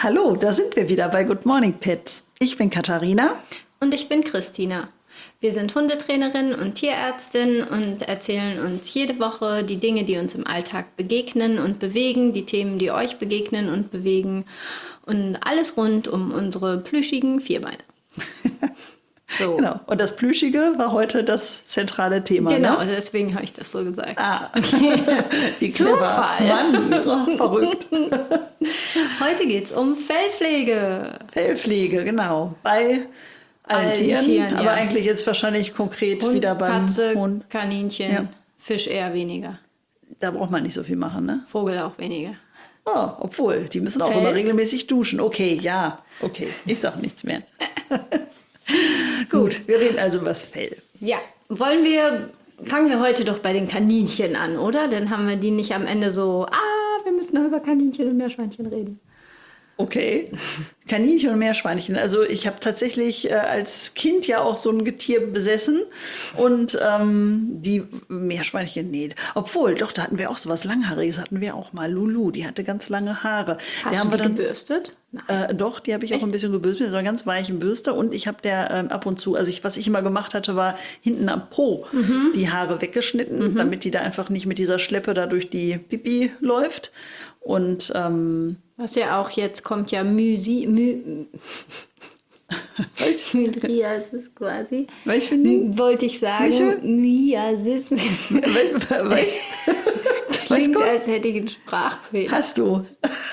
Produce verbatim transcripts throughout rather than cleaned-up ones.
Hallo, da sind wir wieder bei Good Morning Pets. Ich bin Katharina. Und ich bin Christina. Wir sind Hundetrainerin und Tierärztin und erzählen uns jede Woche die Dinge, die uns im Alltag begegnen und bewegen, die Themen, die euch begegnen und bewegen und alles rund um unsere plüschigen Vierbeiner. So. Genau. Und das Plüschige war heute das zentrale Thema. Genau, ne? also deswegen habe ich das so gesagt. Ah, wie clever. Zufall. Mann, oh, verrückt. Heute geht es um Fellpflege. Fellpflege, genau. Bei allen, Allen Tieren, Tieren, aber ja. eigentlich jetzt wahrscheinlich konkret Hund, wieder beim Katze, Hund. Kaninchen, Ja. Fisch eher weniger. Da braucht man nicht so viel machen, ne? Vogel auch weniger. Oh, obwohl, die müssen auch Fell? immer regelmäßig duschen. Okay, ja, okay, ich sag nichts mehr. Gut, wir reden also über das Fell. Ja, wollen wir, fangen wir heute doch bei den Kaninchen an, oder? Dann haben wir die nicht am Ende so, ah, wir müssen noch über Kaninchen und Meerschweinchen reden. Okay, Kaninchen und Meerschweinchen. Also ich habe tatsächlich äh, als Kind ja auch so ein Getier besessen und ähm, die Meerschweinchen, nee. Obwohl, doch, da hatten wir auch sowas Langhaariges, hatten wir auch mal. Lulu, die hatte ganz lange Haare. Hast die haben du wir die dann, gebürstet? Nein. Äh, doch, die habe ich auch ein bisschen gebürstet mit so einer ganz weichen Bürste und ich habe der ähm, ab und zu, also ich, was ich immer gemacht hatte, war hinten am Po Mhm. die Haare weggeschnitten, damit die da einfach nicht mit dieser Schleppe da durch die Pipi läuft. Und ähm, Was ja auch jetzt kommt ja Mysi, My, Mydriasis quasi. welch für ein Ding? Wollte ich Welche? sagen, Myiasis. Welch, welch, was Klingt, kommt? als hätte ich einen Sprachfehler. Hast du?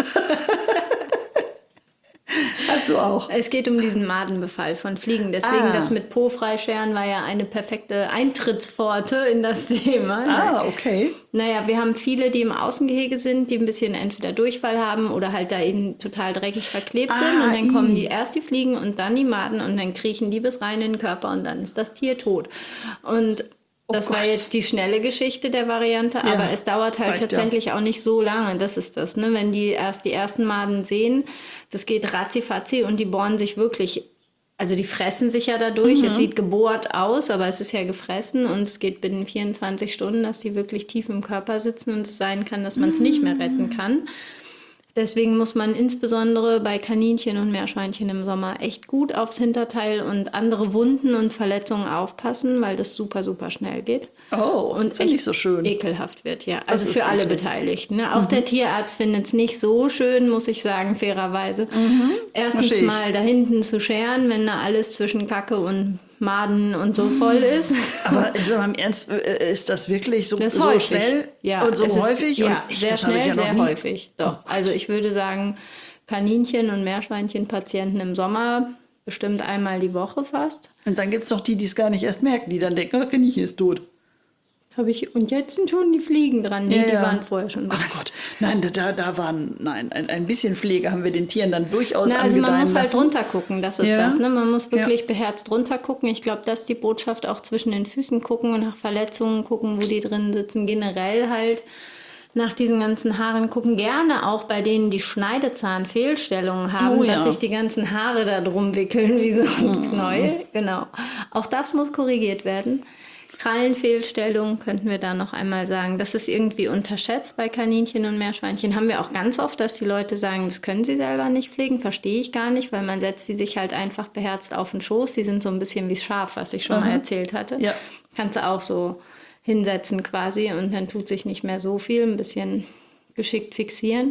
Hast du auch? Es geht um diesen Madenbefall von Fliegen. Deswegen Ah. das mit Po freischeren war ja eine perfekte Eintrittspforte in das Thema. Ah, okay. Naja, wir haben viele, die im Außengehege sind, die ein bisschen entweder Durchfall haben oder halt da eben total dreckig verklebt Ah, sind. Und dann kommen i. die erst die Fliegen und dann die Maden und dann kriechen die bis rein in den Körper und dann ist das Tier tot. Und Oh das war Gott. jetzt die schnelle Geschichte der Variante, Ja, aber es dauert halt reicht ja. tatsächlich auch nicht so lange. Das ist das, ne? Wenn die erst die ersten Maden sehen, das geht ratzifatzi und die bohren sich wirklich, also die fressen sich ja dadurch. Mhm. Es sieht gebohrt aus, aber es ist ja gefressen und es geht binnen vierundzwanzig Stunden, dass die wirklich tief im Körper sitzen und es sein kann, dass man es nicht mehr retten kann. Deswegen muss man insbesondere bei Kaninchen und Meerschweinchen im Sommer echt gut aufs Hinterteil und andere Wunden und Verletzungen aufpassen, weil das super, super schnell geht. Oh, Und das ist ja echt nicht so schön. ekelhaft wird, ja. Also ist für alle eklig. Beteiligten. Ne? Auch der Tierarzt findet es nicht so schön, muss ich sagen, fairerweise. Erstens Versteh ich. mal da hinten zu scheren, wenn da alles zwischen Kacke und Maden und so voll ist. Aber ist aber im Ernst, äh, ist das wirklich so, Das ist so häufig. schnell Ja, und so es ist- häufig? Ja, und echt, sehr das hab ich schnell, ja noch sehr nie. häufig. Doch. Oh Gott. Also ich würde sagen, Kaninchen- und Meerschweinchen-Patienten im Sommer bestimmt einmal die Woche fast. Und dann gibt es noch die, die es gar nicht erst merken, die dann denken, oh, Kaninchen ist tot. Habe ich, und jetzt sind schon die Fliegen dran. Nee, Ja, die ja. waren vorher schon dran. Ach Gott, nein, da- da, da waren, nein, ein, ein bisschen Pflege haben wir den Tieren dann durchaus Na, also man angedeihen muss halt lassen. drunter gucken, das ist Ja. das. Ne? Man muss wirklich Ja. beherzt drunter gucken. Ich glaube, das ist die Botschaft, auch zwischen den Füßen gucken und nach Verletzungen gucken, wo die drin sitzen. Generell halt nach diesen ganzen Haaren gucken. Gerne auch bei denen, die Schneidezahnfehlstellungen haben, Oh ja. dass sich die ganzen Haare da drum wickeln wie so ein Knäuel. Genau. Auch das muss korrigiert werden. Krallenfehlstellung könnten wir da noch einmal sagen. Das ist irgendwie unterschätzt bei Kaninchen und Meerschweinchen. Haben wir auch ganz oft, dass die Leute sagen, das können sie selber nicht pflegen. Verstehe ich gar nicht, weil man setzt sie sich halt einfach beherzt auf den Schoß. Die sind so ein bisschen wie das Schaf, was ich schon mal erzählt hatte. Ja. Kannst du auch so hinsetzen quasi und dann tut sich nicht mehr so viel. Ein bisschen geschickt fixieren.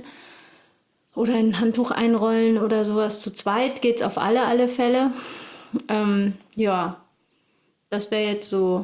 Oder ein Handtuch einrollen oder sowas. Zu zweit geht es auf alle, alle Fälle. Ähm, ja, das wäre jetzt so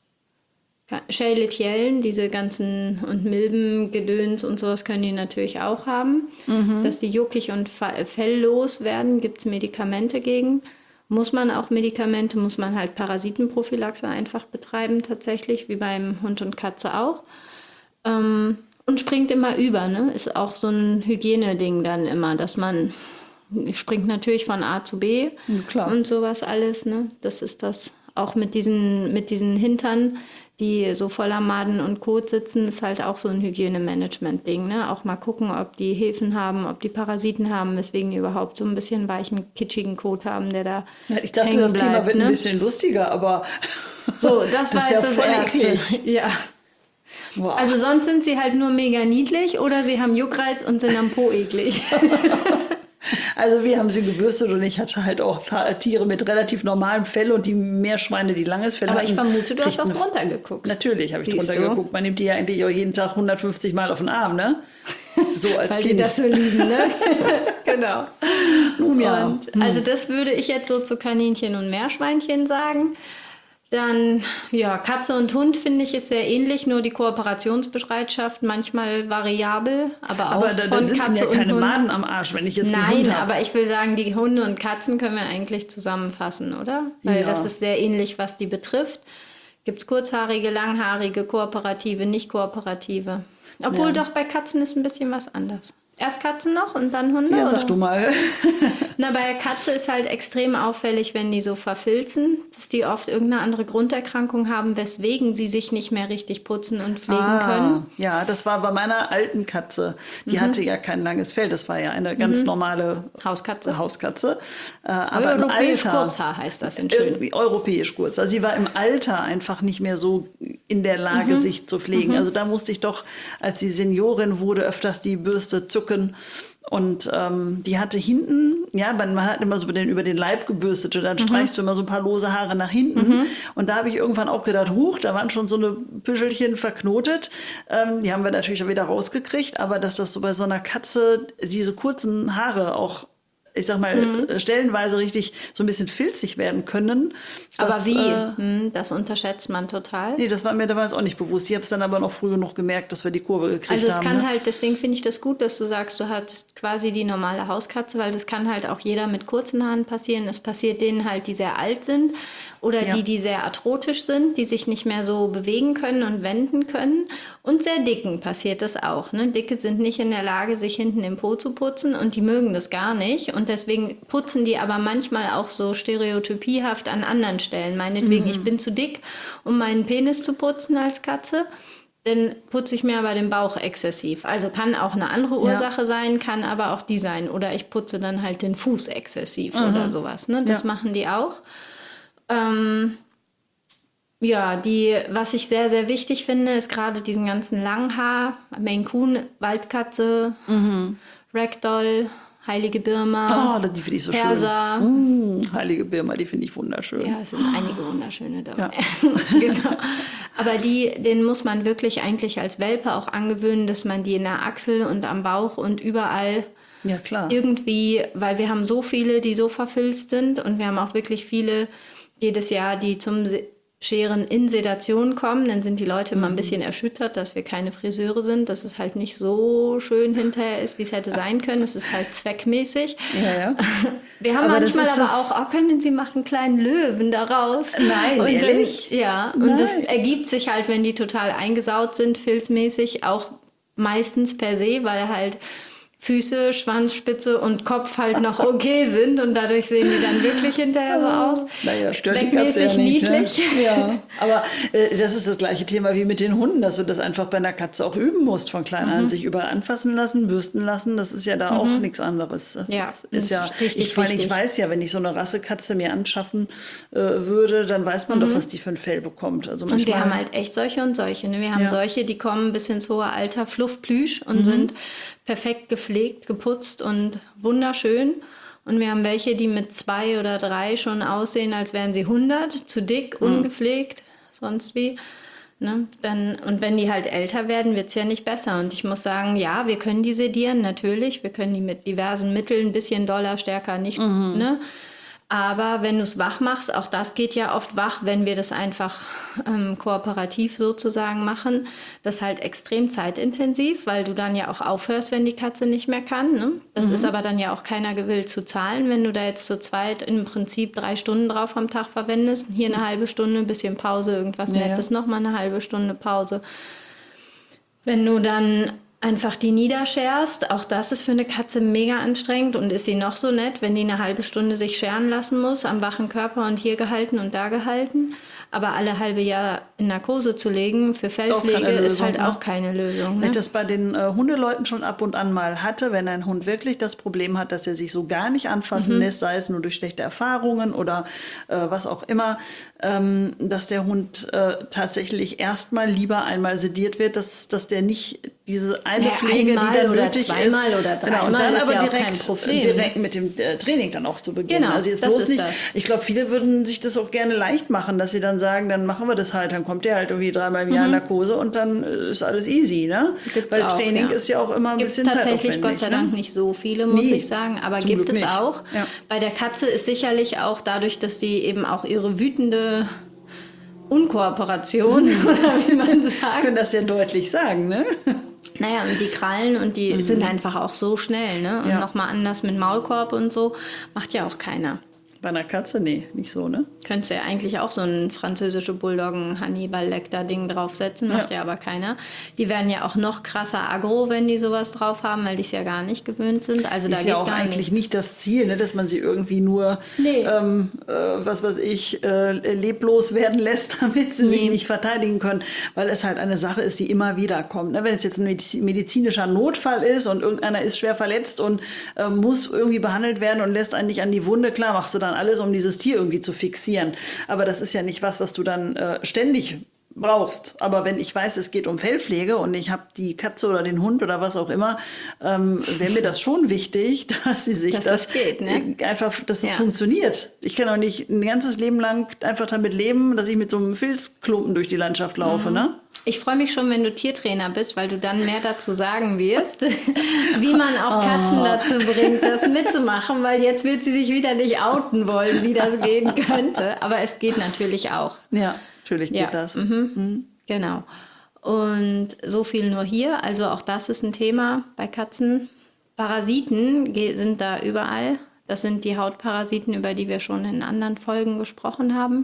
Scheletjellen, diese ganzen und Milbengedöns und sowas können die natürlich auch haben. Dass die juckig und fa- felllos werden, gibt es Medikamente gegen. Muss man auch Medikamente, muss man halt Parasitenprophylaxe einfach betreiben tatsächlich, wie beim Hund und Katze auch. Ähm, und springt immer über, ne? Ist auch so ein Hygieneding dann immer, dass man springt natürlich von A zu B Ja, klar. und sowas alles, ne? Das ist das. Auch mit diesen, mit diesen Hintern, die so voller Maden und Kot sitzen, ist halt auch so ein Hygienemanagement-Ding, ne? Auch mal gucken, ob die Hefen haben, ob die Parasiten haben, weswegen die überhaupt so ein bisschen weichen, kitschigen Kot haben, der da Ja, ich dachte, hängen das Thema bleibt, wird ne? ein bisschen lustiger, aber So, das war ist jetzt ja das voll Erste. eklig. Ja. Boah. Also sonst sind sie halt nur mega niedlich oder sie haben Juckreiz und sind am Po eklig. Also wir haben sie gebürstet und ich hatte halt auch Tiere mit relativ normalem Fell und die Meerschweine, die langes Fell Aber hatten. ich vermute, du hast auch eine- drunter geguckt. Natürlich habe ich Siehst drunter du? geguckt. Man nimmt die ja eigentlich auch jeden Tag hundertfünfzig Mal auf den Arm, ne? So als Weil Kind. sie das so lieben, ne? Genau. Nun ja. Und also das würde ich jetzt so zu Kaninchen und Meerschweinchen sagen. Dann, ja, Katze und Hund finde ich ist sehr ähnlich, nur die Kooperationsbereitschaft manchmal variabel, aber auch Aber da, da von sitzen Katze ja und keine Hund. Maden am Arsch, wenn ich jetzt einen Nein, Hund habe. aber ich will sagen, die Hunde und Katzen können wir eigentlich zusammenfassen, oder? Weil Ja. das ist sehr ähnlich, was die betrifft. Gibt es kurzhaarige, langhaarige, kooperative, nicht kooperative. Obwohl Ja. doch bei Katzen ist ein bisschen was anders. Erst Katzen noch und dann Hunde? Ja, sag oder? du mal. Na, bei der Katze ist halt extrem auffällig, wenn die so verfilzen, dass die oft irgendeine andere Grunderkrankung haben, weswegen sie sich nicht mehr richtig putzen und pflegen Ah, können. ja, das war bei meiner alten Katze. Die hatte ja kein langes Fell. Das war ja eine ganz normale Hauskatze. Hauskatze. Äh, aber im Europäisch Alter, Kurzhaar heißt das in schön. irgendwie europäisch kurz. Also sie war im Alter einfach nicht mehr so in der Lage, sich zu pflegen. Also da musste ich doch, als sie Seniorin wurde, öfters die Bürste zucken. Und ähm, die hatte hinten, ja, man, man hat immer so über den, über den Leib gebürstet und dann streichst du immer so ein paar lose Haare nach hinten. Und da habe ich irgendwann auch gedacht, huch, da waren schon so eine Püschelchen verknotet. Ähm, die haben wir natürlich auch wieder rausgekriegt, aber dass das so bei so einer Katze diese kurzen Haare auch, ich sag mal, mhm. stellenweise richtig so ein bisschen filzig werden können. Aber das, wie? Äh, hm, das unterschätzt man total. Nee, das war mir damals auch nicht bewusst. Ich habe es dann aber noch früh genug gemerkt, dass wir die Kurve gekriegt haben. Also es kann ne? halt, deswegen finde ich das gut, dass du sagst, du hattest quasi die normale Hauskatze, weil das kann halt auch jeder mit kurzen Haaren passieren. Es passiert denen halt, die sehr alt sind oder Ja. die, die sehr arthrotisch sind, die sich nicht mehr so bewegen können und wenden können. Und sehr dicken passiert das auch. Ne? Dicke sind nicht in der Lage, sich hinten im Po zu putzen und die mögen das gar nicht. Und deswegen putzen die aber manchmal auch so stereotypiehaft an anderen Stellen. Meinetwegen, ich bin zu dick, um meinen Penis zu putzen als Katze. Dann putze ich mir aber den Bauch exzessiv. Also kann auch eine andere Ursache Ja. sein, kann aber auch die sein. Oder ich putze dann halt den Fuß exzessiv oder sowas. Ne? Das Ja. machen die auch. Ähm, ja, die, was ich sehr, sehr wichtig finde, ist gerade diesen ganzen Langhaar, Maine Coon, Waldkatze, Ragdoll, Heilige Birma, Oh, die finde ich so Perser. schön. Mm, Heilige Birma, die finde ich wunderschön. Ja, es sind einige wunderschöne dabei. Genau. Aber die, denen muss man wirklich eigentlich als Welpe auch angewöhnen, dass man die in der Achsel und am Bauch und überall Ja, klar. irgendwie, weil wir haben so viele, die so verfilzt sind und wir haben auch wirklich viele jedes Jahr, die zum Se- Scheren in Sedation kommen. Dann sind die Leute immer ein bisschen erschüttert, dass wir keine Friseure sind, dass es halt nicht so schön hinterher ist, wie es hätte sein können. Es ist halt zweckmäßig. Ja, ja. Wir haben Aber das manchmal ist aber das- auch, oh, können Sie machen einen kleinen Löwen daraus? Nein, und ehrlich? Dann, ja, Nein. und das ergibt sich halt, wenn die total eingesaut sind, filzmäßig, auch meistens per se, weil halt Füße, Schwanzspitze und Kopf halt noch okay sind und dadurch sehen die dann wirklich hinterher so aus. Naja, stört die Katze ja Zweckmäßig nicht, niedlich. Ne? Ja, aber äh, das ist das gleiche Thema wie mit den Hunden, dass du das einfach bei einer Katze auch üben musst, von klein an sich überall anfassen lassen, bürsten lassen, das ist ja da auch nichts anderes. Ja, das das ist ja, ist richtig ich, vor allem, ich wichtig. weiß ja, wenn ich so eine Rassekatze mir anschaffen äh, würde, dann weiß man doch, was die für ein Fell bekommt. Also Und wir manchmal- haben halt echt solche und solche. Ne? Wir haben Ja. solche, die kommen bis ins hohe Alter, Fluffplüsch und sind perfekt gepflegt, geputzt und wunderschön. Und wir haben welche, die mit zwei oder drei schon aussehen, als wären sie hundert, zu dick, ungepflegt, sonst wie. Ne? Dann, und wenn die halt älter werden, wird es ja nicht besser. Und ich muss sagen, ja, wir können die sedieren, natürlich. Wir können die mit diversen Mitteln, ein bisschen doller, stärker, nicht. Ne? Aber wenn du es wach machst, auch das geht ja oft wach, wenn wir das einfach ähm, kooperativ sozusagen machen, das ist halt extrem zeitintensiv, weil du dann ja auch aufhörst, wenn die Katze nicht mehr kann. Ne? Das ist aber dann ja auch keiner gewillt zu zahlen, wenn du da jetzt zu zweit im Prinzip drei Stunden drauf am Tag verwendest. Hier eine halbe Stunde, ein bisschen Pause, irgendwas Ja, ja. Nettes, nochmal eine halbe Stunde Pause. Wenn du dann einfach die niederscherst, auch das ist für eine Katze mega anstrengend und ist sie noch so nett, wenn die eine halbe Stunde sich scheren lassen muss, am wachen Körper und hier gehalten und da gehalten. Aber alle halbe Jahr in Narkose zu legen für auch Fellpflege keine ist Lösung, halt ne? auch keine Lösung. Wenn Ne? ich das bei den äh, Hundeleuten schon ab und an mal hatte, wenn ein Hund wirklich das Problem hat, dass er sich so gar nicht anfassen Mhm. lässt, sei es nur durch schlechte Erfahrungen oder äh, was auch immer, ähm, dass der Hund äh, tatsächlich erstmal lieber einmal sediert wird, dass, dass der nicht diese eine Ja, Pflege, einmal die dann oder nötig zweimal ist. oder Genau, und dreimal dann ist aber ja auch direkt, kein Problem, direkt mit dem äh, Training dann auch zu beginnen. Genau, also jetzt das bloß ist nicht, das. ich glaube, viele würden sich das auch gerne leicht machen, dass sie dann sagen, dann machen wir das halt, dann kommt der halt irgendwie dreimal im Jahr in Narkose und dann äh, ist alles easy, ne? Gibt's Weil auch, Training ja. ist ja auch immer ein Gibt's bisschen tatsächlich zeitaufwendig. Gott sei ne? Dank nicht so viele, muss Nee, ich sagen, aber zum gibt Glück es nicht. auch. Ja. Bei der Katze ist sicherlich auch dadurch, dass die eben auch ihre wütende Unkooperation, oder wie man sagt. Können das ja deutlich sagen, ne? Naja, und die Krallen und die sind einfach auch so schnell, ne? Und Ja. nochmal anders mit Maulkorb und so, macht ja auch keiner. Bei einer Katze, nee, nicht so, ne? Könntest du ja eigentlich auch so ein französische Bulldoggen Hannibal Lecter Ding draufsetzen, macht ja. Ja. ja aber keiner. Die werden ja auch noch krasser aggro, wenn die sowas drauf haben, weil die es ja gar nicht gewöhnt sind. Also da Ist geht ja auch gar eigentlich nichts. nicht das Ziel, ne, dass man sie irgendwie nur, Nee. ähm, äh, was weiß ich, äh, leblos werden lässt, damit sie sich Nee. nicht verteidigen können, weil es halt eine Sache ist, die immer wieder kommt. Ne? Wenn es jetzt ein mediz- medizinischer Notfall ist und irgendeiner ist schwer verletzt und äh, muss irgendwie behandelt werden und lässt einen nicht an die Wunde, klar machst du dann alles, um dieses Tier irgendwie zu fixieren. Aber das ist ja nicht was, was du dann äh, ständig brauchst. Aber wenn ich weiß, es geht um Fellpflege und ich habe die Katze oder den Hund oder was auch immer, ähm, wäre mir das schon wichtig, dass sie sich Dass das geht, ne? äh, einfach, dass es Ja. funktioniert. Ich kann auch nicht ein ganzes Leben lang einfach damit leben, dass ich mit so einem Filzklumpen durch die Landschaft laufe, Mhm. ne? Ich freue mich schon, wenn du Tiertrainer bist, weil du dann mehr dazu sagen wirst, wie man auch Katzen dazu bringt, das mitzumachen, weil jetzt wird sie sich wieder nicht outen wollen, wie das gehen könnte. Aber es geht natürlich auch. Ja, natürlich geht Ja, das. mhm. Genau. Und so viel nur hier. Also auch das ist ein Thema bei Katzen. Parasiten ge- sind da überall. Das sind die Hautparasiten, über die wir schon in anderen Folgen gesprochen haben.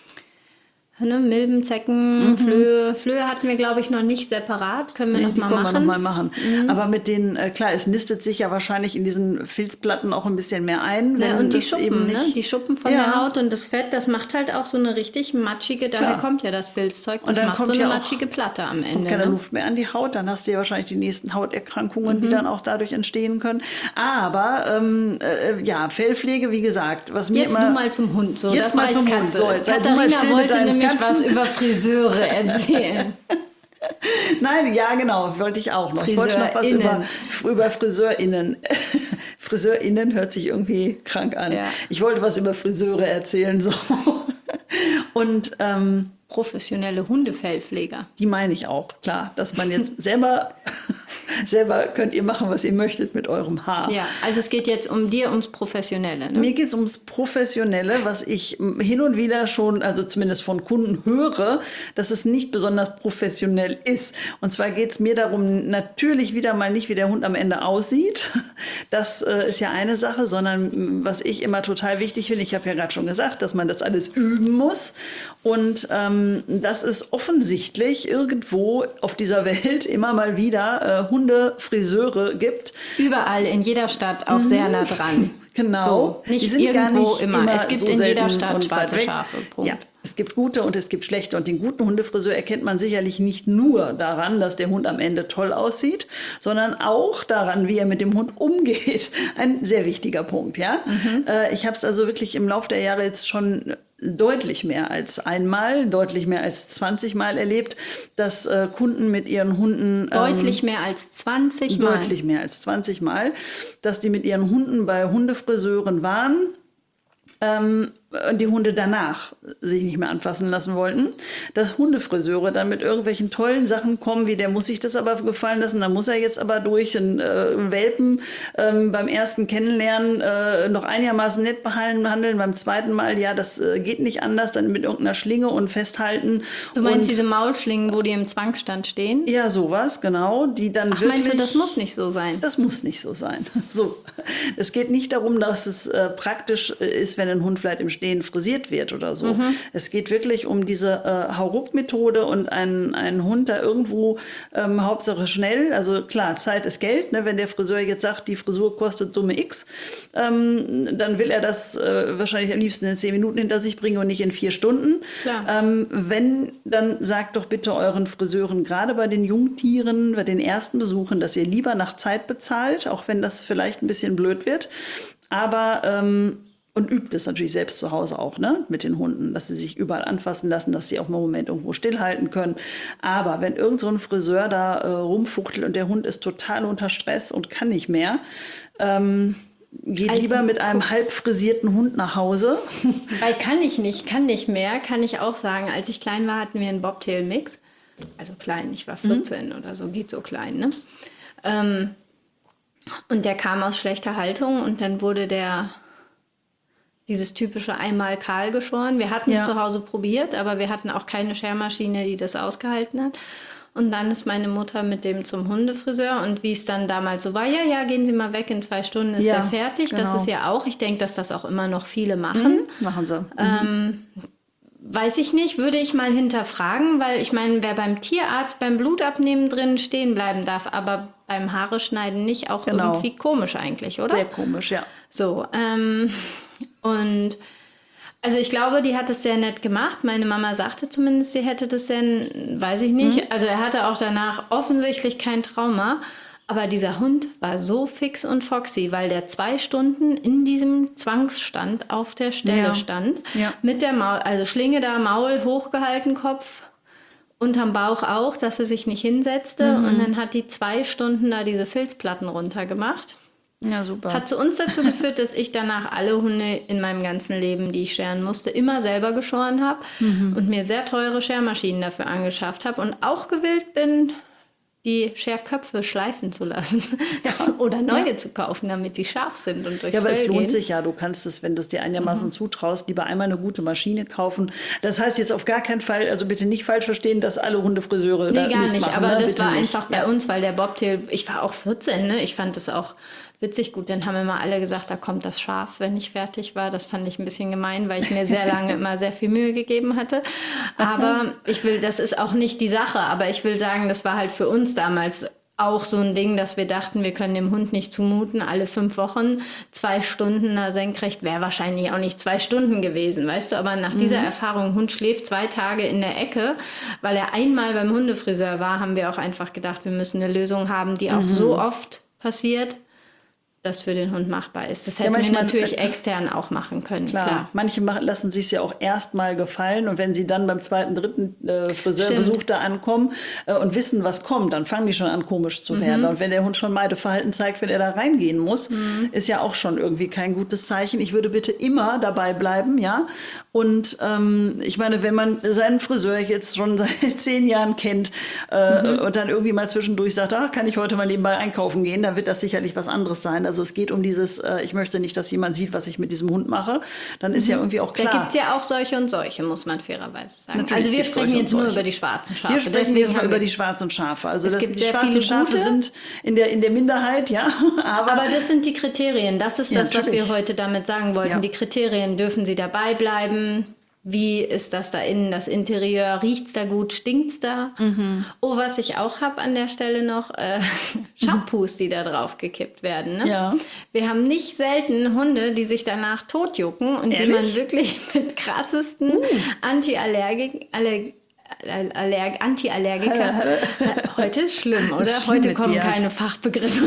Ne, Milben, Zecken, mhm. Flöhe. Flöhe hatten wir, glaube ich, noch nicht separat. Können wir Nee, noch die mal können machen. wir noch mal machen. Aber mit den, äh, klar, es nistet sich ja wahrscheinlich in diesen Filzplatten auch ein bisschen mehr ein. Ja, wenn und die das eben Schuppen, nicht ne? Die Schuppen von Ja. der Haut und das Fett, das macht halt auch so eine richtig matschige, daher Klar. kommt ja das Filzzeug, Und das dann macht kommt so eine ja auch- matschige Platte am kommt Ende. keine Ne? Luft mehr an die Haut, dann hast du ja wahrscheinlich die nächsten Hauterkrankungen, Mhm. die dann auch dadurch entstehen können. Aber ähm, äh, ja, Fellpflege, wie gesagt, was mir Jetzt immer... du mal zum Hund. So, Jetzt das mal war zum die Hund. Katze. So, jetzt sei du mal Katharina still mit wollte deinen nämlich Katzen. was über Friseure erzählen. Nein, ja, genau, wollte ich auch noch. Ich wollte noch was über, FriseurInnen. über FriseurInnen. FriseurInnen hört sich irgendwie krank an. Ja. Ich wollte was über Friseure erzählen, so. Und ähm, Professionelle Hundefellpfleger. die meine ich auch, klar, dass man jetzt selber, selber könnt ihr machen, was ihr möchtet mit eurem Haar. Ja, also es geht jetzt um dir, ums Professionelle. Ne? Mir geht es ums Professionelle, was ich hin und wieder schon, also zumindest von Kunden höre, dass es nicht besonders professionell ist. Und zwar geht es mir darum, natürlich wieder mal nicht, wie der Hund am Ende aussieht. Das äh, ist ja eine Sache, sondern was ich immer total wichtig finde, ich habe ja gerade schon gesagt, dass man das alles üben muss. Und ähm, dass es offensichtlich irgendwo auf dieser Welt immer mal wieder äh, Hundefriseure gibt. Überall, in jeder Stadt, auch sehr nah dran. Genau. So, Die nicht sind gar irgendwo nicht immer. Es gibt so in jeder selten Stadt und schwarze weit weg. Schafe. Punkt. Ja, es gibt gute und es gibt schlechte. Und den guten Hundefriseur erkennt man sicherlich nicht nur daran, dass der Hund am Ende toll aussieht, sondern auch daran, wie er mit dem Hund umgeht. Ein sehr wichtiger Punkt, ja. Mhm. Äh, ich habe es also wirklich im Laufe der Jahre jetzt schon deutlich mehr als einmal, deutlich mehr als zwanzig Mal erlebt, dass äh, Kunden mit ihren Hunden... Deutlich mehr als zwanzig Mal. Deutlich mehr als zwanzig Mal, dass die mit ihren Hunden bei Hundefriseuren waren ähm, und die Hunde danach sich nicht mehr anfassen lassen wollten, dass Hundefriseure dann mit irgendwelchen tollen Sachen kommen, wie der muss sich das aber gefallen lassen, da muss er jetzt aber durch einen äh, Welpen ähm, beim ersten Kennenlernen äh, noch einigermaßen nett behandeln, beim zweiten Mal, ja, das äh, geht nicht anders, dann mit irgendeiner Schlinge und festhalten. Du meinst und, diese Maulschlingen, wo die im Zwangsstand stehen? ja, sowas, genau, die dann Ach, wirklich... meinst du, das muss nicht so sein? Das muss nicht so sein. So. Es geht nicht darum, dass es äh, praktisch ist, wenn ein Hund vielleicht im Stehen frisiert wird oder so. Mhm. Es geht wirklich um diese äh, Hauruck-Methode und ein, ein Hund, der irgendwo ähm, Hauptsache schnell, also klar, Zeit ist Geld, ne? Wenn der Friseur jetzt sagt, die Frisur kostet Summe X, ähm, dann will er das äh, wahrscheinlich am liebsten in zehn Minuten hinter sich bringen und nicht in vier Stunden. Ähm, wenn, dann sagt doch bitte euren Friseuren, gerade bei den Jungtieren, bei den ersten Besuchen, dass ihr lieber nach Zeit bezahlt, auch wenn das vielleicht ein bisschen blöd wird. Aber ähm, Und übt es natürlich selbst zu Hause auch, ne, mit den Hunden, dass sie sich überall anfassen lassen, dass sie auch mal einen Moment irgendwo stillhalten können. Aber wenn irgend so ein Friseur da äh, rumfuchtelt und der Hund ist total unter Stress und kann nicht mehr, ähm, geht Also, lieber mit einem guck. halb frisierten Hund nach Hause. Weil kann ich nicht, kann nicht mehr, kann ich auch sagen. Als ich klein war, hatten wir einen Bobtail-Mix. Also klein, ich war vierzehn mhm. oder so, geht so klein, ne? Ähm, und der kam aus schlechter Haltung und dann wurde der dieses typische einmal kahl geschoren. Wir hatten es Ja. zu Hause probiert, aber wir hatten auch keine Schermaschine, die das ausgehalten hat. Und dann ist meine Mutter mit dem zum Hundefriseur und wie es dann damals so war, ja, ja, gehen Sie mal weg, in zwei Stunden ist Ja, der fertig. Das genau. ist ja auch, ich denke, dass das auch immer noch viele machen. Machen sie. Ähm, weiß ich nicht, würde ich mal hinterfragen, weil ich meine, wer beim Tierarzt beim Blutabnehmen drin stehen bleiben darf, aber beim Haare schneiden nicht, auch Genau. irgendwie komisch eigentlich, oder? Sehr komisch, ja. So, ähm, und also ich glaube, die hat es sehr nett gemacht. Meine Mama sagte zumindest, sie hätte das sehr, weiß ich nicht. Mhm. Also er hatte auch danach offensichtlich kein Trauma. Aber dieser Hund war so fix und foxy, weil der zwei Stunden in diesem Zwangsstand auf der Stelle Ja. stand. Ja. Mit der Maul, also Schlinge da, Maul hochgehalten, Kopf unterm Bauch auch, dass er sich nicht hinsetzte. Mhm. Und dann hat die zwei Stunden da diese Filzplatten runtergemacht. Ja, super. Hat zu uns dazu geführt, dass ich danach alle Hunde in meinem ganzen Leben, die ich scheren musste, immer selber geschoren habe Mhm. und mir sehr teure Schermaschinen dafür angeschafft habe und auch gewillt bin, die Scherköpfe schleifen zu lassen oder neue zu kaufen, damit die scharf sind und durchs Ja, aber es Fell lohnt gehen. sich ja. Du kannst es, wenn du es dir einigermaßen zutraust, lieber einmal eine gute Maschine kaufen. Das heißt jetzt auf gar keinen Fall, also bitte nicht falsch verstehen, dass alle Hundefriseure Nee, da gar Mist nicht, machen, aber ne? das Bitte war nicht. einfach bei Ja. uns, weil der Bobtail, ich war auch vierzehn, ne? Ich fand das auch witzig. Gut, dann haben immer alle gesagt, da kommt das Schaf, wenn ich fertig war. Das fand ich ein bisschen gemein, weil ich mir sehr lange immer sehr viel Mühe gegeben hatte. Aber ich will, das ist auch nicht die Sache, aber ich will sagen, das war halt für uns damals auch so ein Ding, dass wir dachten, wir können dem Hund nicht zumuten, alle fünf Wochen zwei Stunden da senkrecht, wäre wahrscheinlich auch nicht zwei Stunden gewesen, weißt du, aber nach dieser Erfahrung, Hund schläft zwei Tage in der Ecke, weil er einmal beim Hundefriseur war, haben wir auch einfach gedacht, wir müssen eine Lösung haben, die auch so oft passiert, das für den Hund machbar ist. Das hätten wir manchmal- natürlich extern auch machen können, Klar. klar. Manche machen, lassen sich ja auch erstmal gefallen und wenn sie dann beim zweiten, dritten äh, Friseurbesuch da ankommen äh, und wissen, was kommt, dann fangen die schon an, komisch zu werden. Und wenn der Hund schon Meideverhalten zeigt, wenn er da reingehen muss, ist ja auch schon irgendwie kein gutes Zeichen. Ich würde bitte immer dabei bleiben, ja. Und ähm, ich meine, wenn man seinen Friseur jetzt schon seit zehn Jahren kennt äh, und dann irgendwie mal zwischendurch sagt, ach, kann ich heute mal nebenbei einkaufen gehen, dann wird das sicherlich was anderes sein. Also es geht um dieses, äh, ich möchte nicht, dass jemand sieht, was ich mit diesem Hund mache. Dann ist ja irgendwie auch Da klar. gibt es ja auch solche und solche, muss man fairerweise sagen. Natürlich also wir gibt's sprechen solche jetzt und nur solche. über die schwarzen Schafe. Wir sprechen Deswegen jetzt mal haben über wir- die schwarzen Schafe. Also Es das, gibt die sehr schwarzen viele Schafe gute. sind in der, in der Minderheit, ja. Aber, Aber das sind die Kriterien. Das ist Ja, das, was wir natürlich. heute damit sagen wollten. Ja. Die Kriterien, dürfen sie dabei bleiben? Wie ist das da innen, das Interieur? Riecht's da gut? Stinkt's da? Mhm. Oh, was ich auch habe an der Stelle noch, äh, Shampoos, die da drauf gekippt werden. Ne? Ja. Wir haben nicht selten Hunde, die sich danach totjucken und die Ehrlich? man wirklich mit krassesten Antiallergik, Aller, Aller, Antiallergika. Heute ist schlimm, oder? Ist schlimm Heute mit kommen dir. keine Fachbegriffe.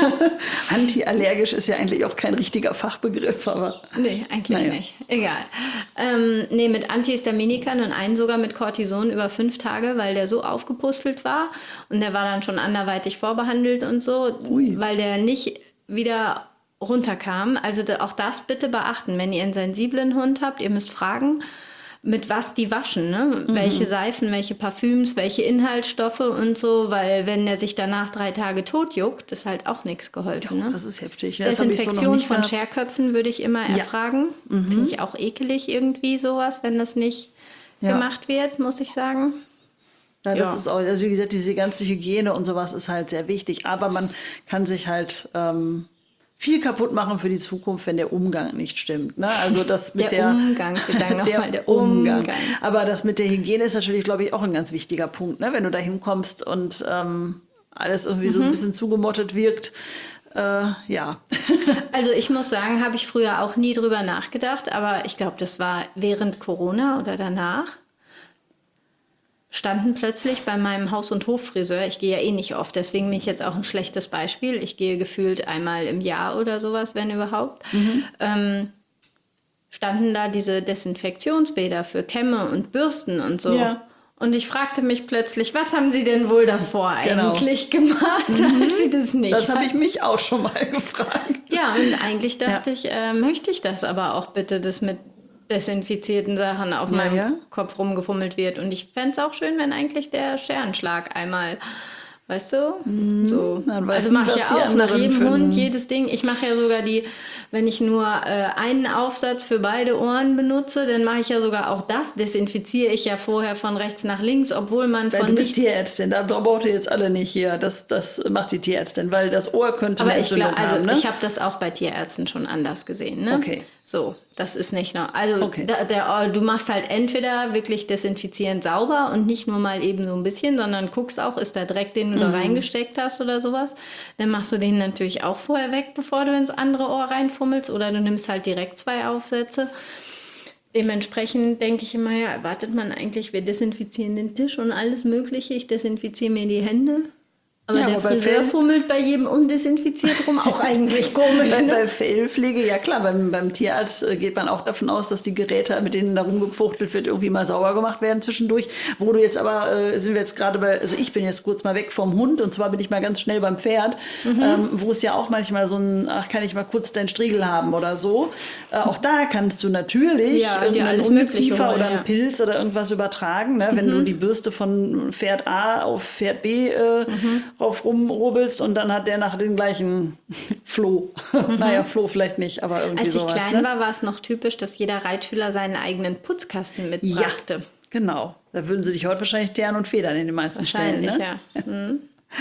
antiallergisch ist ja eigentlich auch kein richtiger Fachbegriff, aber Nee, eigentlich Naja. nicht. Egal. Ähm, nee, mit Antihistaminikern und einen sogar mit Cortison über fünf Tage, weil der so aufgepustelt war. Und der war dann schon anderweitig vorbehandelt und so, Ui. weil der nicht wieder runterkam. Also da, auch das bitte beachten. Wenn ihr einen sensiblen Hund habt, ihr müsst fragen, mit was die waschen, ne? Mhm. Welche Seifen, welche Parfüms, welche Inhaltsstoffe und so, weil wenn der sich danach drei Tage totjuckt, ist halt auch nichts geholfen. Ne? das ist heftig. Das habe ich so noch Desinfektion nicht von gehabt. Scherköpfen würde ich immer Ja. erfragen. Finde ich auch ekelig irgendwie sowas, wenn das nicht Ja. gemacht wird, muss ich sagen. Ja, das Ja. ist auch, also wie gesagt, diese ganze Hygiene und sowas ist halt sehr wichtig. Aber man kann sich halt ähm, viel kaputt machen für die Zukunft, wenn der Umgang nicht stimmt. Ne? Also das mit Der der, Umgang, wir sagen noch der mal, der Umgang. Umgang. Aber das mit der Hygiene ist natürlich, glaube ich, auch ein ganz wichtiger Punkt. Ne? Wenn du da hinkommst und ähm, alles irgendwie Mhm. so ein bisschen zugemottet wirkt. Äh, ja. Also ich muss sagen, habe ich früher auch nie drüber nachgedacht, aber ich glaube, das war während Corona oder danach. Standen plötzlich bei meinem Haus- und Hoffriseur, ich gehe ja eh nicht oft, deswegen bin ich jetzt auch ein schlechtes Beispiel. Ich gehe gefühlt einmal im Jahr oder sowas, wenn überhaupt. Ähm, standen da diese Desinfektionsbäder für Kämme und Bürsten und so. Ja. Und ich fragte mich plötzlich, was haben Sie denn wohl davor Genau. eigentlich gemacht, mhm. als Sie das nicht Das habe hatten? ich mich auch schon mal gefragt. Ja, und eigentlich dachte Ja. ich, äh, möchte ich das aber auch bitte, dass mit desinfizierten Sachen auf Ja, meinem ja. Kopf rumgefummelt wird. Und ich fände es auch schön, wenn eigentlich der Scherenschlag einmal, weißt du, so. Man weiß Also nie, mache ich was ja die auch nach anderen jedem für Hund, ein- jedes Ding. Ich mache ja sogar die, wenn ich nur äh, einen Aufsatz für beide Ohren benutze, dann mache ich ja sogar auch das, desinfiziere ich ja vorher von rechts nach links, obwohl man Weil von du bist nicht... Tierärztin, da braucht ihr jetzt alle nicht hier. Das, das macht die Tierärztin, weil das Ohr könnte Aber eine ich Entzündung glaube, also haben, ne? ich habe das auch bei Tierärzten schon anders gesehen, ne? Okay. So, das ist nicht noch. Also Okay. da, der, du machst halt entweder wirklich desinfizierend sauber und nicht nur mal eben so ein bisschen, sondern guckst auch, ist da Dreck, den du Mhm. da reingesteckt hast oder sowas. Dann machst du den natürlich auch vorher weg, bevor du ins andere Ohr reinfummelst, oder du nimmst halt direkt zwei Aufsätze. Dementsprechend denke ich immer, ja, erwartet man eigentlich, wir desinfizieren den Tisch und alles Mögliche. Ich desinfiziere mir die Hände. Aber Ja, der aber bei Friseur Fell- fummelt bei jedem undesinfiziert rum, auch eigentlich komisch. Bei, Ne? bei Fellpflege, ja klar, beim, beim Tierarzt äh, geht man auch davon aus, dass die Geräte, mit denen da rumgefuchtelt wird, irgendwie mal sauber gemacht werden zwischendurch. Wo du jetzt aber, äh, sind wir jetzt gerade bei, also ich bin jetzt kurz mal weg vom Hund und zwar bin ich mal ganz schnell beim Pferd, Mhm. ähm, wo es ja auch manchmal so ein, ach, kann ich mal kurz deinen Striegel haben oder so. Äh, auch da kannst du natürlich Ja, dir irgendeinen alles Mögliche Ungeziefer holen, oder ja. einen Pilz oder irgendwas übertragen, ne? Wenn du die Bürste von Pferd A auf Pferd B äh, rauf rumrubbelst und dann hat der nach dem gleichen Floh. Naja, Floh vielleicht nicht, aber irgendwie Als ich sowas. klein ne? war, war es noch typisch, dass jeder Reitschüler seinen eigenen Putzkasten mitbrachte. Genau. Da würden sie dich heute wahrscheinlich teeren und federn in den meisten Stellen. Wahrscheinlich, Ne? ja. Mhm.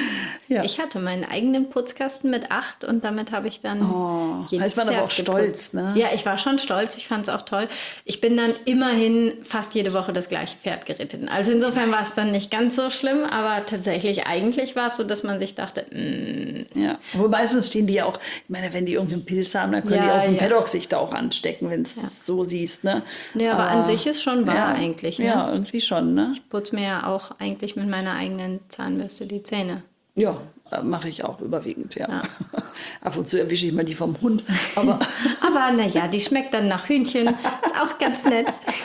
Ja. Ich hatte meinen eigenen Putzkasten mit acht und damit habe ich dann Oh, jedes heißt man aber Pferd auch stolz, geputzt. ne? Ja, ich war schon stolz. Ich fand es auch toll. Ich bin dann immerhin fast jede Woche das gleiche Pferd geritten. Also insofern war es dann nicht ganz so schlimm, aber tatsächlich eigentlich war es so, dass man sich dachte, mm, Ja. Aber meistens stehen die ja auch, ich meine, wenn die irgendeinen Pilz haben, dann können Ja, die auf dem ja. Paddock sich da auch anstecken, wenn es so siehst. Ne? ja, aber, an sich ist schon wahr ja, eigentlich. Ne? Ja, irgendwie schon. Ne? Ich putze mir ja auch eigentlich mit meiner eigenen Zahnbürste die Zähne. Ja, mache ich auch überwiegend, ja. Ab und zu erwische ich mal die vom Hund, aber Aber naja, die schmeckt dann nach Hühnchen. Ist auch ganz nett.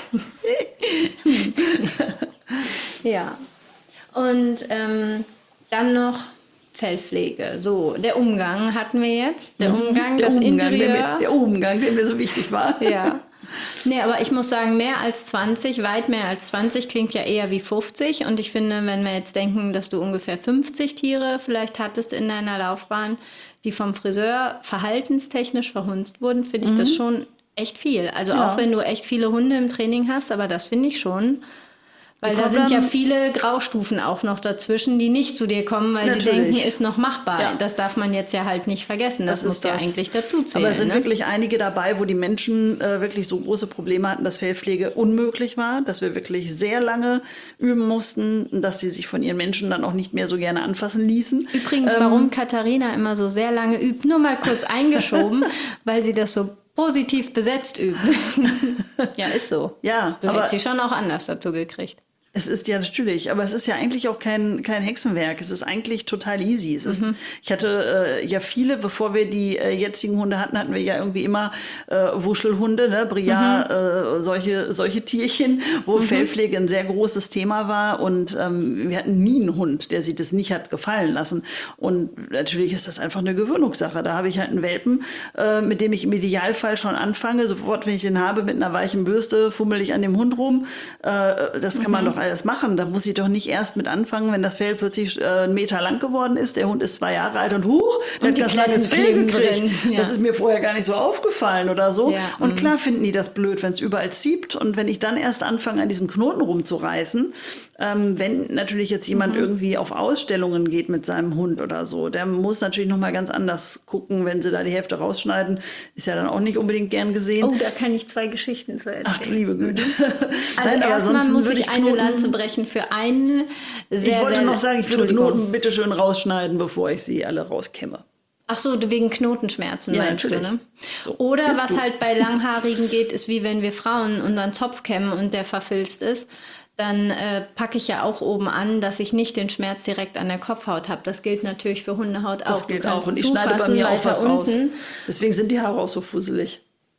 Ja. Und ähm, dann noch Fellpflege. So, der Umgang hatten wir jetzt. Der Umgang, der das Umgang, Interieur. Der, mir, der Umgang, der mir so wichtig war. Ja. Nee, aber ich muss sagen, mehr als zwanzig, weit mehr als zwanzig klingt ja eher wie fünfzig. Und ich finde, wenn wir jetzt denken, dass du ungefähr fünfzig Tiere vielleicht hattest in deiner Laufbahn, die vom Friseur verhaltenstechnisch verhunzt wurden, finde ich das schon echt viel. Also Ja. auch wenn du echt viele Hunde im Training hast, aber das finde ich schon. Weil Die da kommen sind ja dann- viele Graustufen auch noch dazwischen, die nicht zu dir kommen, weil sie Natürlich. denken, ist noch machbar. Ja. Das darf man jetzt ja halt nicht vergessen. Das, Das muss ist ja das. eigentlich dazu zählen. Aber es sind ne? wirklich einige dabei, wo die Menschen äh, wirklich so große Probleme hatten, dass Fellpflege unmöglich war, dass wir wirklich sehr lange üben mussten, dass sie sich von ihren Menschen dann auch nicht mehr so gerne anfassen ließen. Übrigens, Ähm, warum Katharina immer so sehr lange übt, nur mal kurz eingeschoben, weil sie das so positiv besetzt übt. Ja, ist so. Ja, Du aber hättest sie schon auch anders dazu gekriegt. es ist ja natürlich, aber es ist ja eigentlich auch kein, kein Hexenwerk. Es ist eigentlich total easy. Es ist, ich hatte äh, ja viele, bevor wir die äh, jetzigen Hunde hatten, hatten wir ja irgendwie immer äh, Wuschelhunde, ne? Briard, äh, solche, solche Tierchen, wo Fellpflege ein sehr großes Thema war. Und ähm, wir hatten nie einen Hund, der sich das nicht hat gefallen lassen. Und natürlich ist das einfach eine Gewöhnungssache. Da habe ich halt einen Welpen, äh, mit dem ich im Idealfall schon anfange. Sofort, wenn ich den habe, mit einer weichen Bürste, fummel ich an dem Hund rum. Äh, das kann man doch alles machen. Da muss ich doch nicht erst mit anfangen, wenn das Fell plötzlich äh, einen Meter lang geworden ist. Der Hund ist zwei Jahre alt und huch, der hat die ganz langes Kletten Fell kleben gekriegt. drin, ja. Das ist mir vorher gar nicht so aufgefallen oder so. Ja, und klar finden die das blöd, wenn es überall zieht. Und wenn ich dann erst anfange, an diesen Knoten rumzureißen, ähm, wenn natürlich jetzt jemand irgendwie auf Ausstellungen geht mit seinem Hund oder so, der muss natürlich noch mal ganz anders gucken, wenn sie da die Hälfte rausschneiden. Ist ja dann auch nicht unbedingt gern gesehen. Oh, da kann ich zwei Geschichten zu erzählen. Ach du liebe Güte. Also Nein, aber erstmal ansonsten muss würde ich eine Knoten- Lanze brechen für einen sehr, Ich wollte sehr... noch sagen, ich würde Entschuldigung. Knoten bitte schön rausschneiden, bevor ich sie alle rauskämme. Ach so, du wegen Knotenschmerzen Ja, meinst du, natürlich. ne? So, Oder jetzt was du. halt bei Langhaarigen geht, ist wie wenn wir Frauen unseren Zopf kämmen und der verfilzt ist. Dann äh, packe ich ja auch oben an, dass ich nicht den Schmerz direkt an der Kopfhaut habe. Das gilt natürlich für Hundehaut auch. Das Du gilt kannst auch. Und ich schneide bei zufassen mir auch weiter was raus. unten. Deswegen sind die Haare auch so fusselig.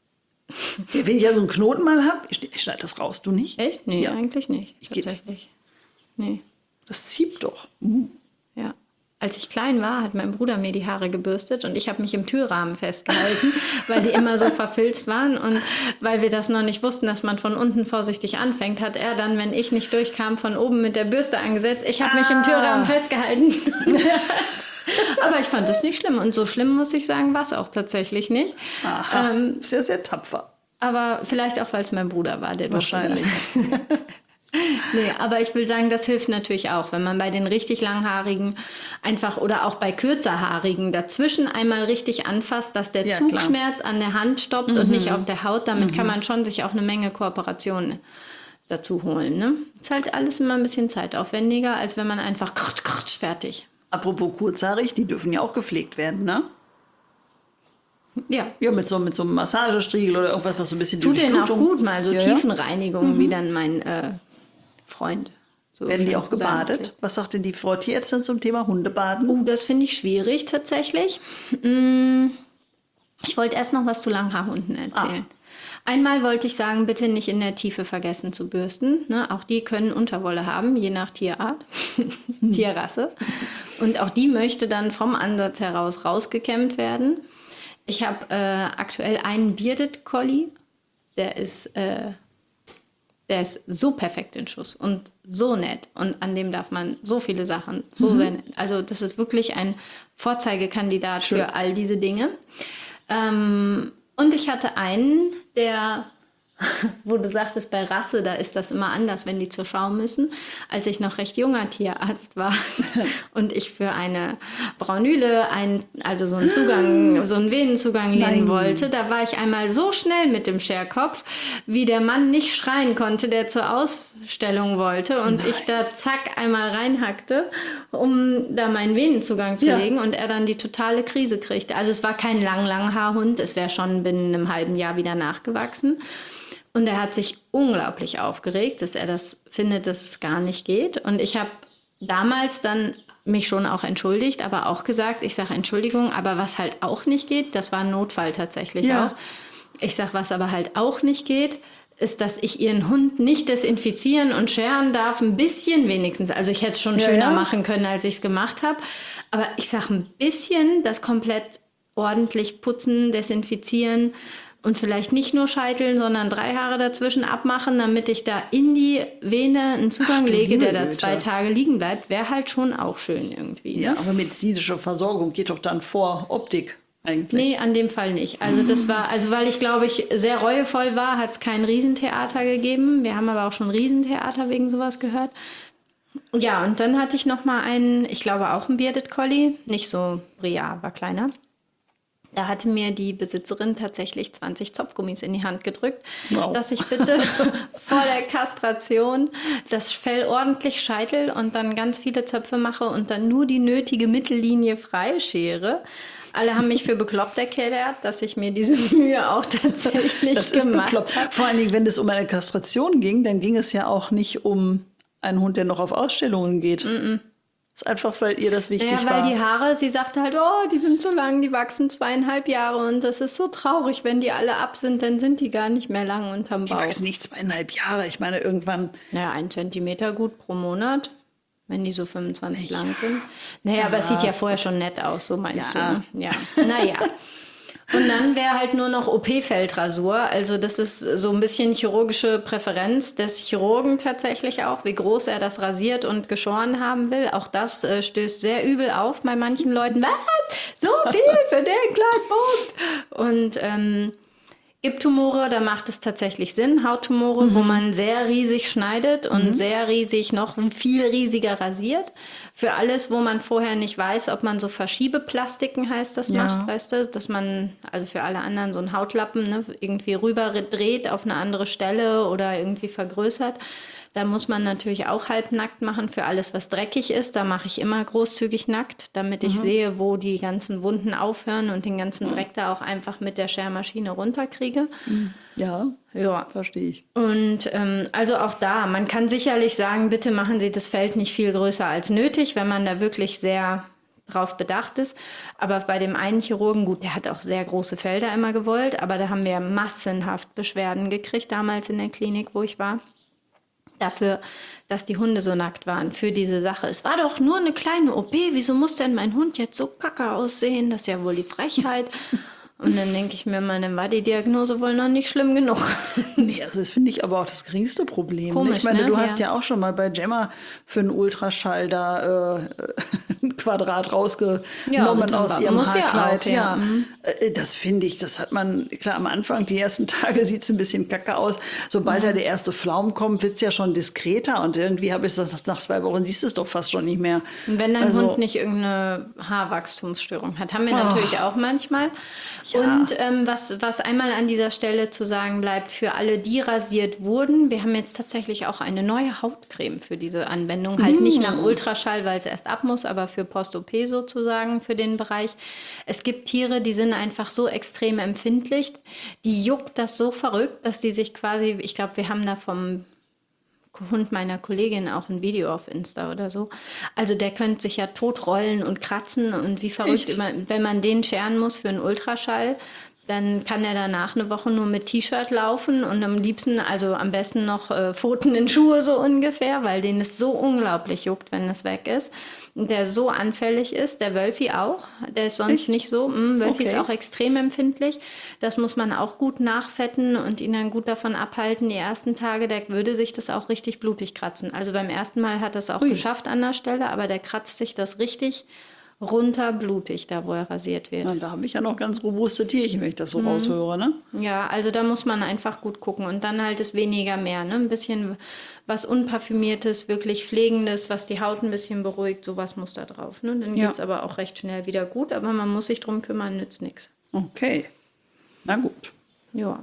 Wenn ich ja so einen Knoten mal habe, ich, ich schneide das raus, du nicht? Echt? Nee, Ja. eigentlich nicht. Ich geht. Tatsächlich. Nee. Das zieht doch. Uh. Ja. Als ich klein war, hat mein Bruder mir die Haare gebürstet und ich habe mich im Türrahmen festgehalten, weil die immer so verfilzt waren. Und weil wir das noch nicht wussten, dass man von unten vorsichtig anfängt, hat er dann, wenn ich nicht durchkam, von oben mit der Bürste angesetzt. Ich habe mich im Türrahmen festgehalten. Aber ich fand das nicht schlimm. Und so schlimm, muss ich sagen, war es auch tatsächlich nicht. Aha, ähm, sehr, sehr tapfer. Aber vielleicht auch, weil es mein Bruder war, der durfte Wahrscheinlich. das. Nee, aber ich will sagen, das hilft natürlich auch, wenn man bei den richtig langhaarigen einfach oder auch bei kürzerhaarigen dazwischen einmal richtig anfasst, dass der Ja, Zugschmerz an der Hand stoppt und nicht auf der Haut. Damit kann man schon sich auch eine Menge Kooperation dazu holen. Ne? Ist halt alles immer ein bisschen zeitaufwendiger, als wenn man einfach krutsch, krutsch, fertig. Apropos kurzhaarig, die dürfen ja auch gepflegt werden, ne? Ja. Ja, mit so, mit so einem Massagestriegel oder irgendwas, was so ein bisschen Tut denen auch Durchblutung- gut, mal so Ja, ja. Tiefenreinigung, wie dann mein äh, Freund. So Werden die schön auch gebadet? zusammenklebt. Was sagt denn die Frau Tierärztin zum Thema Hundebaden? Oh, das finde ich schwierig tatsächlich. Mm, Ich wollte erst noch was zu Langhaarhunden erzählen. Einmal wollte ich sagen, bitte nicht in der Tiefe vergessen zu bürsten. Ne? Auch die können Unterwolle haben, je nach Tierart, Tierrasse. Und auch die möchte dann vom Ansatz heraus rausgekämmt werden. Ich habe äh, aktuell einen Bearded Collie, der ist, äh, der ist so perfekt in Schuss und so nett. Und an dem darf man so viele Sachen, so sehr nett. Also das ist wirklich ein Vorzeigekandidat Schön. für all diese Dinge. Ähm, und ich hatte einen, der, wo du sagtest, bei Rasse, da ist das immer anders, wenn die zur Schau müssen. Als ich noch recht junger Tierarzt war und ich für eine Braunüle einen, also so einen Zugang, so einen Venenzugang legen Nein. wollte, da war ich einmal so schnell mit dem Scherkopf, wie der Mann nicht schreien konnte, der zur Ausstellung wollte und ich da zack einmal reinhackte, um da meinen Venenzugang zu Ja. legen und er dann die totale Krise kriegte. Also es war kein lang, lang Haarhund, es wäre schon binnen einem halben Jahr wieder nachgewachsen. Und er hat sich unglaublich aufgeregt, dass er das findet, dass es gar nicht geht. Und ich habe damals dann mich schon auch entschuldigt, aber auch gesagt, ich sage Entschuldigung, aber was halt auch nicht geht, das war ein Notfall tatsächlich Ja. auch. Ich sage, was aber halt auch nicht geht, ist, dass ich ihren Hund nicht desinfizieren und scheren darf, ein bisschen wenigstens. Also ich hätte es schon Ja, schöner ja. machen können, als ich es gemacht habe. Aber ich sage ein bisschen, das komplett ordentlich putzen, desinfizieren und vielleicht nicht nur scheiteln, sondern drei Haare dazwischen abmachen, damit ich da in die Vene einen Zugang Ach du lege, der liebe da Güte. zwei Tage liegen bleibt, wäre halt schon auch schön irgendwie. Ja, Ne? aber medizinische Versorgung geht doch dann vor Optik eigentlich. Nee, an dem Fall nicht. Also das war, also weil ich glaube ich sehr reuevoll war, hat es kein Riesentheater gegeben. Wir haben aber auch schon Riesentheater wegen sowas gehört. Ja, und dann hatte ich noch mal einen, ich glaube auch einen Bearded Collie, nicht so Bria, war kleiner. Da hatte mir die Besitzerin tatsächlich zwanzig Zopfgummis in die Hand gedrückt, Wow. dass ich bitte vor der Kastration das Fell ordentlich scheitel und dann ganz viele Zöpfe mache und dann nur die nötige Mittellinie freischere. Alle haben mich für bekloppt erklärt, dass ich mir diese Mühe auch tatsächlich Das ist gemacht bekloppt. habe. Vor allen Dingen, wenn es um eine Kastration ging, dann ging es ja auch nicht um einen Hund, der noch auf Ausstellungen geht. Das ist einfach, weil ihr das wichtig Ja, weil war. die Haare, sie sagte halt, oh, die sind so lang, die wachsen zweieinhalb Jahre und das ist so traurig, wenn die alle ab sind, dann sind die gar nicht mehr lang unterm Die Bauch. wachsen nicht zweieinhalb Jahre. Ich meine, irgendwann. Naja, ein Zentimeter gut pro Monat, wenn die so fünfundzwanzig lang sind. Naja, aber es sieht ja vorher schon nett aus, so meinst Ja. du, ne? Ja, naja. Und dann wäre halt nur noch O P-Feldrasur. Also das ist so ein bisschen chirurgische Präferenz des Chirurgen tatsächlich auch, wie groß er das rasiert und geschoren haben will. Auch das äh, stößt sehr übel auf bei manchen Leuten. Was? So viel für den kleinen Punkt? Und ähm, gibt Tumore, da macht es tatsächlich Sinn. Hauttumore, wo man sehr riesig schneidet und sehr riesig, noch viel riesiger rasiert. Für alles, wo man vorher nicht weiß, ob man so Verschiebeplastiken, heißt das, Ja. macht, weißt du, dass man, also für alle anderen so einen Hautlappen, ne, irgendwie rüber dreht auf eine andere Stelle oder irgendwie vergrößert. Da muss man natürlich auch halbnackt machen für alles, was dreckig ist. Da mache ich immer großzügig nackt, damit ich sehe, wo die ganzen Wunden aufhören und den ganzen Dreck da auch einfach mit der Schermaschine runterkriege. Ja, Ja. verstehe ich. Und ähm, also auch da, man kann sicherlich sagen, bitte machen Sie das Feld nicht viel größer als nötig, wenn man da wirklich sehr drauf bedacht ist. Aber bei dem einen Chirurgen, gut, der hat auch sehr große Felder immer gewollt, aber da haben wir massenhaft Beschwerden gekriegt, damals in der Klinik, wo ich war. Dafür, dass die Hunde so nackt waren, für diese Sache. Es war doch nur eine kleine O P, wieso muss denn mein Hund jetzt so kacke aussehen? Das ist ja wohl die Frechheit. Und dann denke ich mir mal, dann war die Diagnose wohl noch nicht schlimm genug. Nee, also das finde ich aber auch das geringste Problem. Komisch, ich meine, ne? du hast Ja. ja auch schon mal bei Gemma für einen Ultraschall da äh, ein Quadrat rausgenommen Ja, und dann aus war- ihrem muss ja Haarkleid. auch, ja. Mhm. Äh, Das finde ich, das hat man, klar, am Anfang, die ersten Tage sieht es ein bisschen kacke aus. Sobald Mhm. da der erste Flaum kommt, wird es ja schon diskreter. Und irgendwie habe ich das nach zwei Wochen, siehst du es doch fast schon nicht mehr. Und wenn dein Also- Hund nicht irgendeine Haarwachstumsstörung hat, haben wir Oh. natürlich auch manchmal. Ja. Und ähm, was, was einmal an dieser Stelle zu sagen bleibt, für alle, die rasiert wurden, wir haben jetzt tatsächlich auch eine neue Hautcreme für diese Anwendung. Halt nicht nach Ultraschall, weil es erst ab muss, aber für Post-O P sozusagen für den Bereich. Es gibt Tiere, die sind einfach so extrem empfindlich, die juckt das so verrückt, dass die sich quasi, ich glaube, wir haben da vom Hund meiner Kollegin auch ein Video auf Insta oder so. Also der könnte sich ja totrollen und kratzen und wie verrückt, Echt? immer, wenn man den scheren muss für einen Ultraschall, dann kann er danach eine Woche nur mit T-Shirt laufen und am liebsten, also am besten noch äh, Pfoten in Schuhe so ungefähr, weil den es so unglaublich juckt, wenn es weg ist. Und der so anfällig ist, der Wölfi auch, der ist sonst Echt? nicht so. Mm, Wölfi Okay. ist auch extrem empfindlich. Das muss man auch gut nachfetten und ihn dann gut davon abhalten. Die ersten Tage, der würde sich das auch richtig blutig kratzen. Also beim ersten Mal hat er es auch Ui. geschafft an der Stelle, aber der kratzt sich das richtig runter blutig, da wo er rasiert wird. Na, da habe ich ja noch ganz robuste Tierchen, wenn ich das so Mhm. raushöre, ne? Ja, also da muss man einfach gut gucken und dann halt ist weniger mehr, ne? Ein bisschen was Unparfümiertes, wirklich Pflegendes, was die Haut ein bisschen beruhigt, sowas muss da drauf, ne? Dann Ja. geht's aber auch recht schnell wieder gut, aber man muss sich drum kümmern, nützt nichts. Okay. Na gut. Ja.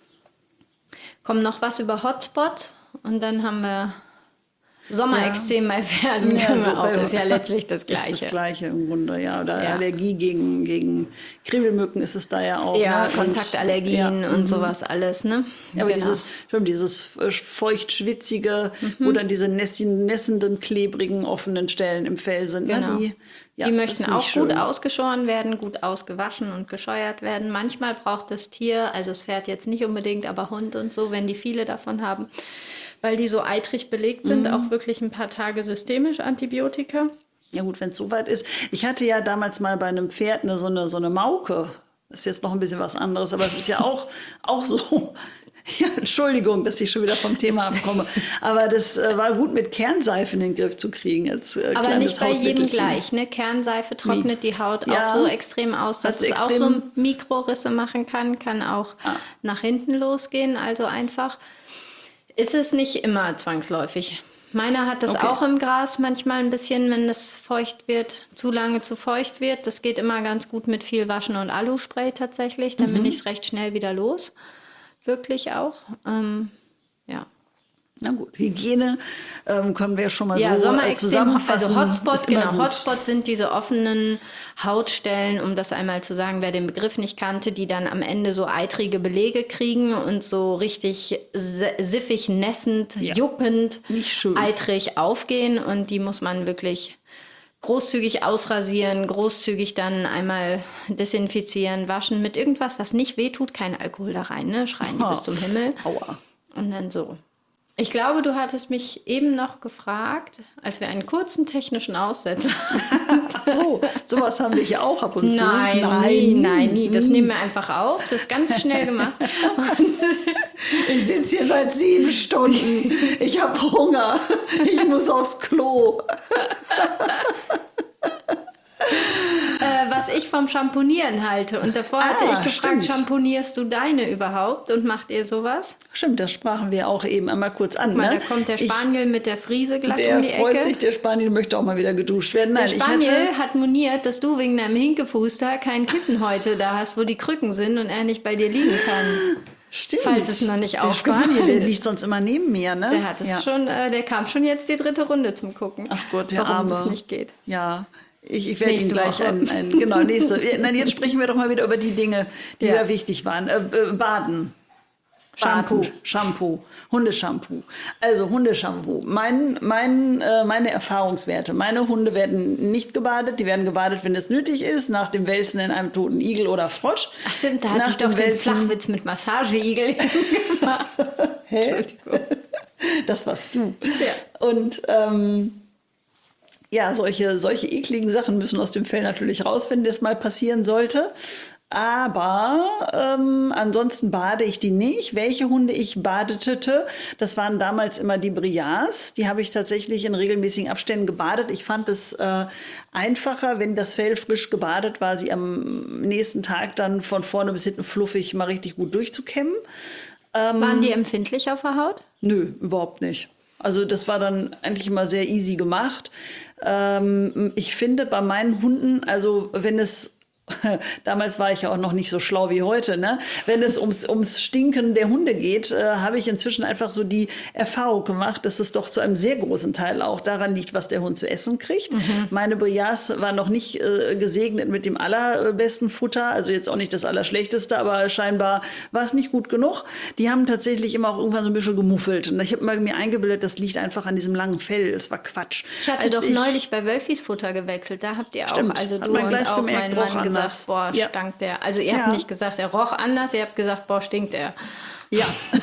Kommt noch was über Hotspot und dann haben wir Sommerextrem bei Pferden, Ja, können so wir auch, bei- ist ja letztlich das Ist Gleiche. das Gleiche im Grunde, ja. Oder Ja. Allergie gegen, gegen Kribbelmücken ist es da ja auch. Ja, ne? Kontaktallergien ja, und mhm. sowas alles, ne? Ja, aber Genau. dieses, schon dieses äh, feucht-schwitzige, wo dann diese nässigen, nässenden, klebrigen, offenen Stellen im Fell sind. Genau. Ne? Die, ja, die das möchten ist auch nicht gut schön. ausgeschoren werden, gut ausgewaschen und gescheuert werden. Manchmal braucht das Tier, also das Pferd jetzt nicht unbedingt, aber Hund und so, wenn die viele davon haben, weil die so eitrig belegt sind, Mhm. auch wirklich ein paar Tage systemisch Antibiotika. Ja gut, wenn es soweit ist. Ich hatte ja damals mal bei einem Pferd eine, so, eine, so eine Mauke. Das ist jetzt noch ein bisschen was anderes, aber es ist ja auch, auch so. Ja, Entschuldigung, dass ich schon wieder vom Thema abkomme. Aber das äh, war gut mit Kernseife in den Griff zu kriegen. Als, äh, Aber kleines nicht bei jedem Hausmittelchen. gleich. Ne? Kernseife trocknet die Haut Ja. auch so extrem aus, dass Hat's es auch extrem- so Mikrorisse machen kann, kann auch nach hinten losgehen. Also einfach ist es nicht immer zwangsläufig. Meiner hat das Okay. auch im Gras manchmal ein bisschen, wenn es feucht wird, zu lange zu feucht wird. Das geht immer ganz gut mit viel Waschen und Aluspray tatsächlich. Dann Mhm. bin ich es recht schnell wieder los. Wirklich auch. Ähm, ja. Na gut, Hygiene ähm, können wir schon mal Ja, so äh, Sommerextrem, zusammenfassen. also Hotspot, Ist immer genau. gut. Hotspot sind diese offenen Hautstellen, um das einmal zu sagen, wer den Begriff nicht kannte, die dann am Ende so eitrige Belege kriegen und so richtig si- siffig, nässend, Ja. juckend, Nicht schön. eitrig aufgehen und die muss man wirklich großzügig ausrasieren, großzügig dann einmal desinfizieren, waschen mit irgendwas, was nicht wehtut, kein Alkohol da rein, ne? Schreien die Oh, bis zum Himmel. Aua. Und dann so. Ich glaube, du hattest mich eben noch gefragt, als wir einen kurzen technischen Aussetzer Ach so, sowas haben wir hier auch ab und zu. Nein, nie, nein, nie. Das nehmen wir einfach auf. Das ist ganz schnell gemacht. Ich sitze hier seit sieben Stunden. Ich habe Hunger. Ich muss aufs Klo. äh, was ich vom Shampoonieren halte. Und davor hatte Ah, ich gefragt, stimmt. shampoonierst du deine überhaupt und macht ihr sowas? Stimmt, das sprachen wir auch eben einmal kurz an. Guck mal, ne? da kommt der Ich- Spaniel mit der Friese glatt Der um die freut Ecke. sich, der Spaniel möchte auch mal wieder geduscht werden. Nein, Der ich hatte, Spaniel hat moniert, dass du wegen deinem Hinkefuß da kein Kissen heute da hast, wo die Krücken sind und er nicht bei dir liegen kann. stimmt, falls es noch nicht der aufgefallen Spaniel, der ist. liegt sonst immer neben mir. Ne? Der hat es ja. schon, äh, der kam schon jetzt die dritte Runde zum Gucken. Ach Gott, der warum Arme. das nicht geht. Ja, ich, ich werde ihm Nächste gleich Woche. ein, ein, genau, nächste. Nein, jetzt sprechen wir doch mal wieder über die Dinge, die Ja. da wichtig waren. Äh, äh, Baden. Shampoo, Shampoo, Hundeshampoo. Also Hundeshampoo. Mein, mein, äh, meine Erfahrungswerte. Meine Hunde werden nicht gebadet. Die werden gebadet, wenn es nötig ist, nach dem Wälzen in einem toten Igel oder Frosch. Ach stimmt, da hatte nach ich doch den Wälzen... Flachwitz mit Massageigel gemacht. Hä? Entschuldigung. Das warst du. Ja. Und ähm, ja, solche, solche ekligen Sachen müssen aus dem Fell natürlich raus, wenn das mal passieren sollte. Aber ähm, ansonsten bade ich die nicht. Welche Hunde ich badete, das waren damals immer die Briars. Die habe ich tatsächlich in regelmäßigen Abständen gebadet. Ich fand es äh, einfacher, wenn das Fell frisch gebadet war, sie am nächsten Tag dann von vorne bis hinten fluffig mal richtig gut durchzukämmen. Ähm, Waren die empfindlich auf der Haut? Nö, überhaupt nicht. Also das war dann eigentlich immer sehr easy gemacht. Ähm, ich finde bei meinen Hunden, also wenn es damals war ich ja auch noch nicht so schlau wie heute, ne? Wenn es ums, ums Stinken der Hunde geht, äh, habe ich inzwischen einfach so die Erfahrung gemacht, dass es doch zu einem sehr großen Teil auch daran liegt, was der Hund zu essen kriegt. Mhm. Meine Briars waren noch nicht äh, gesegnet mit dem allerbesten Futter, also jetzt auch nicht das Allerschlechteste, aber scheinbar war es nicht gut genug. Die haben tatsächlich immer auch irgendwann so ein bisschen gemuffelt. Und ich habe mir eingebildet, das liegt einfach an diesem langen Fell. Es war Quatsch. Ich hatte Als doch ich, neulich bei Wölfis Futter gewechselt. Da habt ihr stimmt, auch, also du und auch mein Mann gesagt, boah, ja. stank der. Also ihr ja. habt nicht gesagt, er roch anders, ihr habt gesagt, boah, stinkt er. Ja,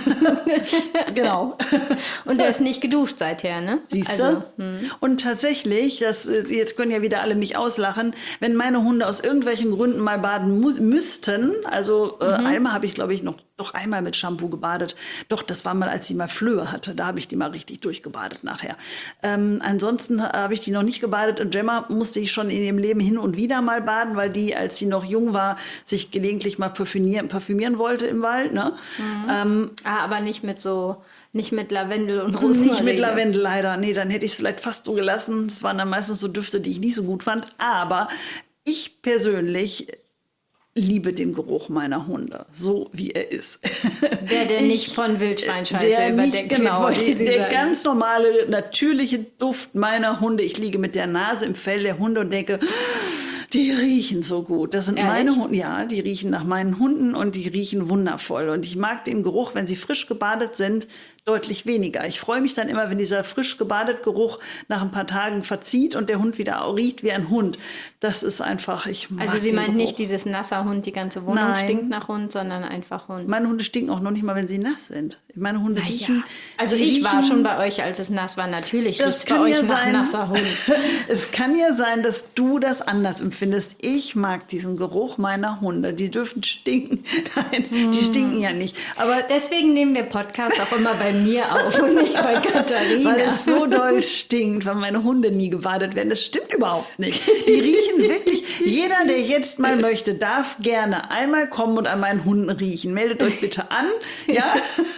genau. Und der ist nicht geduscht seither, ne? Siehst du? Also, hm. Und tatsächlich, das, jetzt können ja wieder alle mich auslachen, wenn meine Hunde aus irgendwelchen Gründen mal baden mu- müssten, also äh, mhm. Alma habe ich, glaube ich, noch doch einmal mit Shampoo gebadet. Doch, das war mal, als sie mal Flöhe hatte. Da habe ich die mal richtig durchgebadet nachher. Ähm, ansonsten habe ich die noch nicht gebadet. Und Gemma musste ich schon in ihrem Leben hin und wieder mal baden, weil die, als sie noch jung war, sich gelegentlich mal parfümieren, parfümieren wollte im Wald. Ne? Mhm. Ähm, ah, aber nicht mit so... Nicht mit Lavendel und Rosmarin. Nicht mit Lavendel, leider. Nee, dann hätte ich es vielleicht fast so gelassen. Es waren dann meistens so Düfte, die ich nicht so gut fand. Aber ich persönlich liebe den Geruch meiner Hunde, so wie er ist. Der, der ich, nicht von Wildschweinscheiße überdeckt genau, wird, die, der sagen. Ganz normale, natürliche Duft meiner Hunde. Ich liege mit der Nase im Fell der Hunde und denke... Die riechen so gut. Das sind Ehrlich? meine Hunde. Ja, die riechen nach meinen Hunden und die riechen wundervoll. Und ich mag den Geruch, wenn sie frisch gebadet sind, deutlich weniger. Ich freue mich dann immer, wenn dieser frisch gebadet Geruch nach ein paar Tagen verzieht und der Hund wieder riecht wie ein Hund. Das ist einfach, ich mag Also sie den meint Geruch. Nicht dieses nasser Hund, die ganze Wohnung Nein. stinkt nach Hund, sondern einfach Hund. Meine Hunde stinken auch noch nicht mal, wenn sie nass sind. Meine Hunde Na riechen... Ja. Also ich riechen, war schon bei euch, als es nass war. Natürlich riecht es bei ja euch nach sein, nasser Hund. Es kann ja sein, dass du das anders empfindest. Ich mag diesen Geruch meiner Hunde. Die dürfen stinken. Nein, hm. die stinken ja nicht. Aber deswegen nehmen wir Podcasts auch immer bei mir auf und nicht bei Katharina. Weil es so doll stinkt, weil meine Hunde nie gebadet werden. Das stimmt überhaupt nicht. Die riechen wirklich... Jeder, der jetzt mal möchte, darf gerne einmal kommen und an meinen Hunden riechen. Meldet euch bitte an. Ja.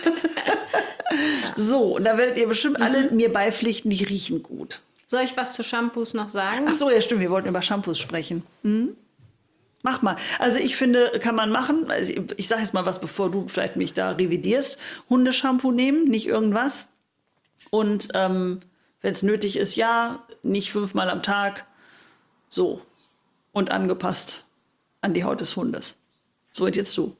So, und da werdet ihr bestimmt alle mhm. mir beipflichten, die riechen gut. Soll ich was zu Shampoos noch sagen? Ach so, ja stimmt, wir wollten über Shampoos sprechen. Hm? Mach mal. Also ich finde, kann man machen. Also ich ich sage jetzt mal was, bevor du vielleicht mich da revidierst. Hundeshampoo nehmen, nicht irgendwas. Und ähm, wenn es nötig ist, ja, nicht fünfmal am Tag. So. Und angepasst an die Haut des Hundes. So, und jetzt du.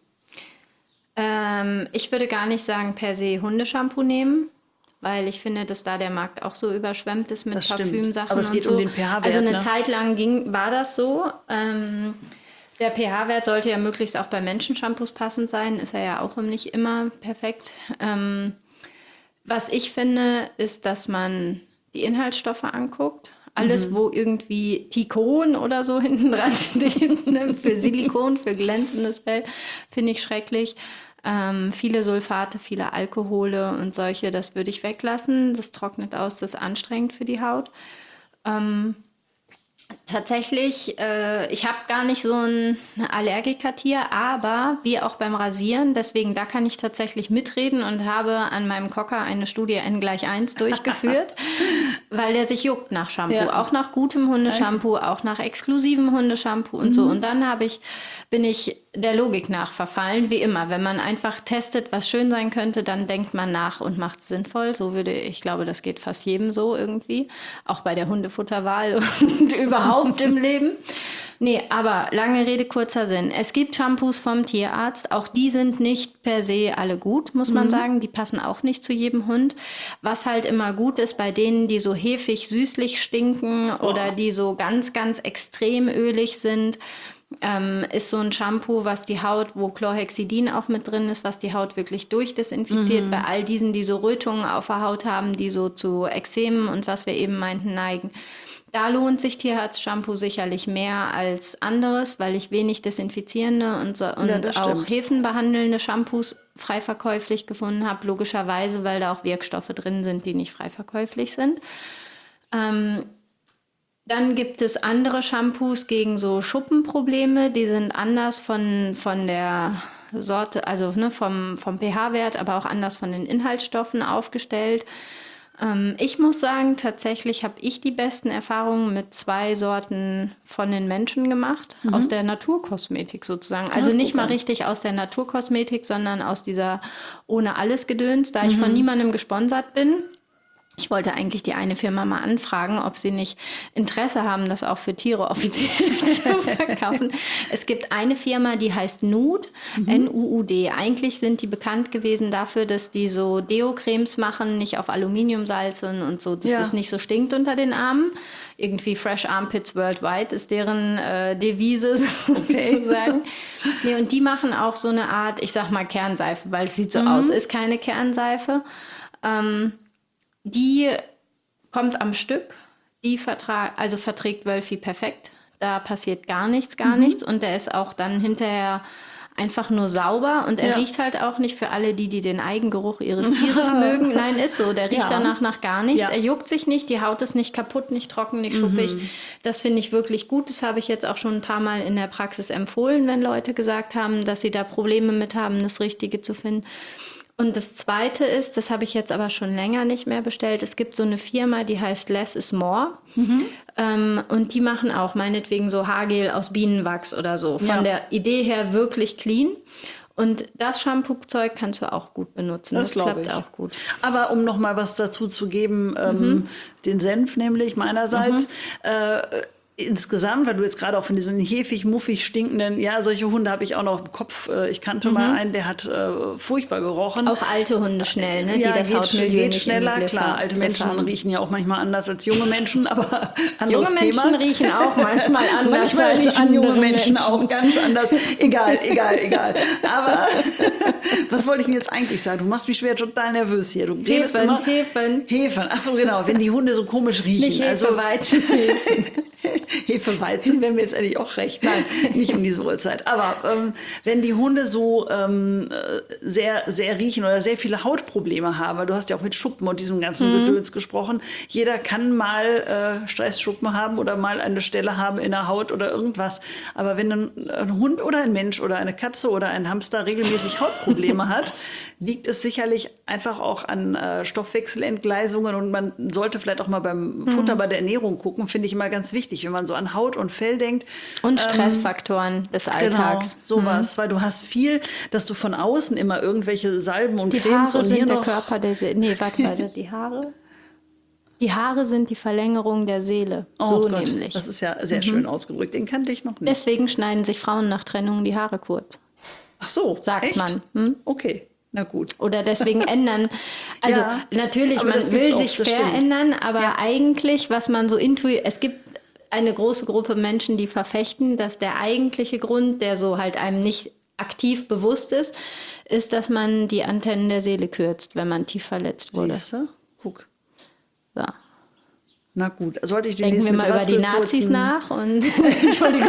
Ähm, ich würde gar nicht sagen, per se Hundeshampoo nehmen, weil ich finde, dass da der Markt auch so überschwemmt ist mit Parfümsachen. Aber es geht und so. um den pH-Wert. Also eine ne? Zeit lang ging, war das so. Ähm, der pH-Wert sollte ja möglichst auch bei Menschenshampoos passend sein. Ist er ja auch nicht immer perfekt. Ähm, was ich finde, ist, dass man die Inhaltsstoffe anguckt. Alles, mhm. wo irgendwie Tikon oder so hinten dran steht, ne? Für Silikon, für glänzendes Fell, finde ich schrecklich. Ähm, viele Sulfate, viele Alkohole und solche, das würde ich weglassen. Das trocknet aus, das ist anstrengend für die Haut. Ähm, Tatsächlich, äh, ich habe gar nicht so ein Allergikertier, aber wie auch beim Rasieren, deswegen da kann ich tatsächlich mitreden und habe an meinem Cocker eine Studie N gleich eins durchgeführt, weil der sich juckt nach Shampoo, ja. Auch nach gutem Hundeshampoo, auch nach exklusivem Hundeshampoo und mhm. so. Und dann habe ich, bin ich der Logik nach verfallen, wie immer. Wenn man einfach testet, was schön sein könnte, dann denkt man nach und macht es sinnvoll. So würde, ich glaube, das geht fast jedem so irgendwie, auch bei der Hundefutterwahl und überhaupt im Leben. Nee, aber lange Rede, kurzer Sinn. Es gibt Shampoos vom Tierarzt. Auch die sind nicht per se alle gut, muss man sagen. Die passen auch nicht zu jedem Hund. Was halt immer gut ist, bei denen, die so hefig süßlich stinken oder die so ganz, ganz extrem ölig sind, ähm, ist so ein Shampoo, was die Haut, wo Chlorhexidin auch mit drin ist, was die Haut wirklich durchdesinfiziert. Bei all diesen, die so Rötungen auf der Haut haben, die so zu Ekzemen und was wir eben meinten, neigen. Da lohnt sich Tierarzt-Shampoo sicherlich mehr als anderes, weil ich wenig desinfizierende und, so, und Ja, das auch stimmt. hefenbehandelnde Shampoos frei verkäuflich gefunden habe. Logischerweise, weil da auch Wirkstoffe drin sind, die nicht frei verkäuflich sind. Ähm, dann gibt es andere Shampoos gegen so Schuppenprobleme. Die sind anders von, von der Sorte, also ne, vom, vom pH-Wert, aber auch anders von den Inhaltsstoffen aufgestellt. Ähm, ich muss sagen, tatsächlich habe ich die besten Erfahrungen mit zwei Sorten von den Menschen gemacht, aus der Naturkosmetik sozusagen. Also nicht mal richtig aus der Naturkosmetik, sondern aus dieser ohne alles Gedöns, da ich von niemandem gesponsert bin. Ich wollte eigentlich die eine Firma mal anfragen, ob sie nicht Interesse haben, das auch für Tiere offiziell zu verkaufen. Es gibt eine Firma, die heißt Nude, N U U D. Eigentlich sind die bekannt gewesen dafür, dass die so Deo-Cremes machen, nicht auf Aluminium salzen und so, dass Ja. es nicht so stinkt unter den Armen. Irgendwie Fresh Armpits Worldwide ist deren äh, Devise sozusagen. Nee, und die machen auch so eine Art, ich sag mal Kernseife, weil es sieht so aus, ist keine Kernseife. Ähm, Die kommt am Stück, die vertra- also verträgt Wölfi perfekt. Da passiert gar nichts, gar nichts. Und der ist auch dann hinterher einfach nur sauber. Und er Ja. riecht halt auch nicht für alle, die, die den Eigengeruch ihres Tieres mögen. Nein, ist so. Der riecht Ja. danach nach gar nichts. Ja. Er juckt sich nicht, die Haut ist nicht kaputt, nicht trocken, nicht schuppig. Das finde ich wirklich gut. Das habe ich jetzt auch schon ein paar Mal in der Praxis empfohlen, wenn Leute gesagt haben, dass sie da Probleme mit haben, das Richtige zu finden. Und das Zweite ist, das habe ich jetzt aber schon länger nicht mehr bestellt, es gibt so eine Firma, die heißt Less is More. Ähm, und die machen auch meinetwegen so Haargel aus Bienenwachs oder so. Von Ja. der Idee her wirklich clean. Und das Shampoo-Zeug kannst du auch gut benutzen. Das Das, glaube klappt ich. auch gut. Aber um noch mal was dazu zu geben, ähm, den Senf nämlich meinerseits, äh, insgesamt, weil du jetzt gerade auch von diesen hefig, muffig stinkenden, ja, solche Hunde habe ich auch noch im Kopf. Äh, Ich kannte mal einen, der hat äh, furchtbar gerochen. Auch alte Hunde schnell, ne? Ja, die das geht, Hautmilieu geht nicht schneller, im Griff klar. haben- Alte Griff Menschen haben. riechen ja auch manchmal anders als junge Menschen, aber anderes Junge Menschen Thema. riechen auch manchmal anders Manchmal als riechen junge andere Menschen, Menschen. auch ganz anders. Egal, egal, egal. Aber was wollte ich denn jetzt eigentlich sagen? Du machst mich schwer total nervös hier. Du redest Hefen, immer Hefen. Hefen. Ach so, genau. Wenn die Hunde so komisch riechen. Nicht also Hefeweizen. Hefeweizen wäre mir jetzt eigentlich auch recht. Nein, nicht um diese Uhrzeit. Aber ähm, wenn die Hunde so ähm, äh, sehr, sehr riechen oder sehr viele Hautprobleme haben, weil du hast ja auch mit Schuppen und diesem ganzen Mhm. Gedöns gesprochen, jeder kann mal äh, Stressschuppen haben oder mal eine Stelle haben in der Haut oder irgendwas. Aber wenn ein, ein Hund oder ein Mensch oder eine Katze oder ein Hamster regelmäßig Hautprobleme hat, liegt es sicherlich einfach auch an äh, Stoffwechselentgleisungen und man sollte vielleicht auch mal beim Futter, Mhm. bei der Ernährung gucken, finde ich immer ganz wichtig, wenn man so an Haut und Fell denkt. Und Stressfaktoren des Alltags. Genau, sowas, weil du hast viel, dass du von außen immer irgendwelche Salben und Die Cremes Haare und hier sind der noch Körper der Seele. Nee, warte, warte, die Haare? Die Haare sind die Verlängerung der Seele. Oh so Gott, nämlich. das ist ja sehr schön ausgedrückt. Den kannte ich noch nicht. Deswegen schneiden sich Frauen nach Trennung die Haare kurz. Ach so, Sagt echt? man. Hm? Okay, na gut. Oder deswegen ändern. Also Ja, natürlich, aber das man gibt's will auch, sich das stimmt. verändern, aber Ja. eigentlich, was man so intuitiv, es gibt eine große Gruppe Menschen, die verfechten, dass der eigentliche Grund, der so halt einem nicht aktiv bewusst ist, ist, dass man die Antennen der Seele kürzt, wenn man tief verletzt wurde. Siehst du? Guck. So. Na gut, sollte ich Denken demnächst wir mit mal über die Raspel Nazis kurzen- nach und Entschuldigung.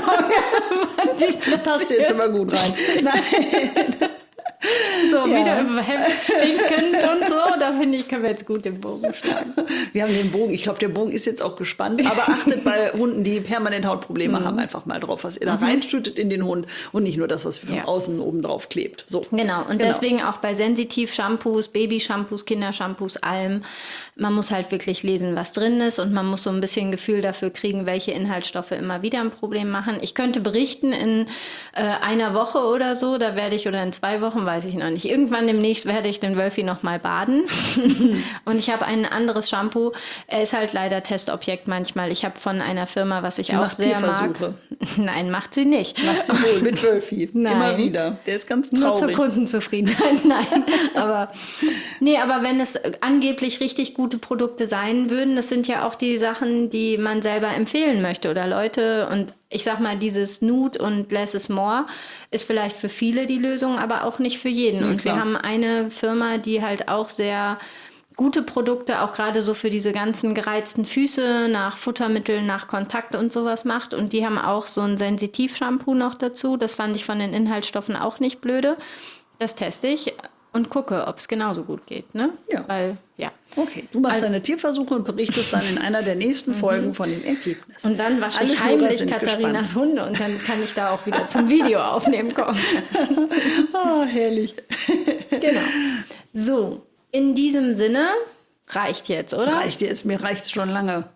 Passt jetzt immer gut rein. Nein. So, Ja. wieder über Hemd stinkend und so. Da finde ich, können wir jetzt gut den Bogen schlagen. Wir haben den Bogen. Ich glaube, der Bogen ist jetzt auch gespannt. Aber achtet bei Hunden, die permanent Hautprobleme haben, einfach mal drauf, was ihr da reinschüttet in den Hund und nicht nur das, was von Ja. außen oben drauf klebt. So. Genau, und deswegen auch bei Sensitiv-Shampoos, Baby-Shampoos, Kindershampoos, allem. Man muss halt wirklich lesen, was drin ist und man muss so ein bisschen Gefühl dafür kriegen, welche Inhaltsstoffe immer wieder ein Problem machen. Ich könnte berichten in äh, einer Woche oder so, da werde ich, oder in zwei Wochen, weiß ich noch nicht. ich irgendwann demnächst werde ich den Wölfi noch mal baden. Und ich habe ein anderes Shampoo. Er ist halt leider Testobjekt manchmal. Ich habe von einer Firma, was ich Sie auch macht sehr mag. Tierversuche. Nein, macht sie nicht. Macht sie wohl mit Wölfi. Nein. Immer wieder. Der ist ganz Nur zur traurig. Kundenzufriedenheit, nein. Aber, nee, aber wenn es angeblich richtig gute Produkte sein würden, das sind ja auch die Sachen, die man selber empfehlen möchte oder Leute. Und ich sag mal, dieses Nude und Less is More ist vielleicht für viele die Lösung, aber auch nicht für jeden. Ja, und wir klar. haben eine Firma, die halt auch sehr gute Produkte, auch gerade so für diese ganzen gereizten Füße, nach Futtermitteln, nach Kontakt und sowas macht. Und die haben auch so ein Sensitiv-Shampoo noch dazu. Das fand ich von den Inhaltsstoffen auch nicht blöde. Das teste ich und gucke, ob es genauso gut geht. Ne? Ja. Weil, ja. Okay, du machst deine Tierversuche und berichtest dann in einer der nächsten Folgen von den Ergebnissen. Und dann wasche Alle ich Hörer heimlich sind Katharinas Hunde und dann kann ich da auch wieder zum Video aufnehmen kommen. Ah, herrlich. Genau. So, in diesem Sinne reicht jetzt, oder? Reicht jetzt, mir reicht's schon lange.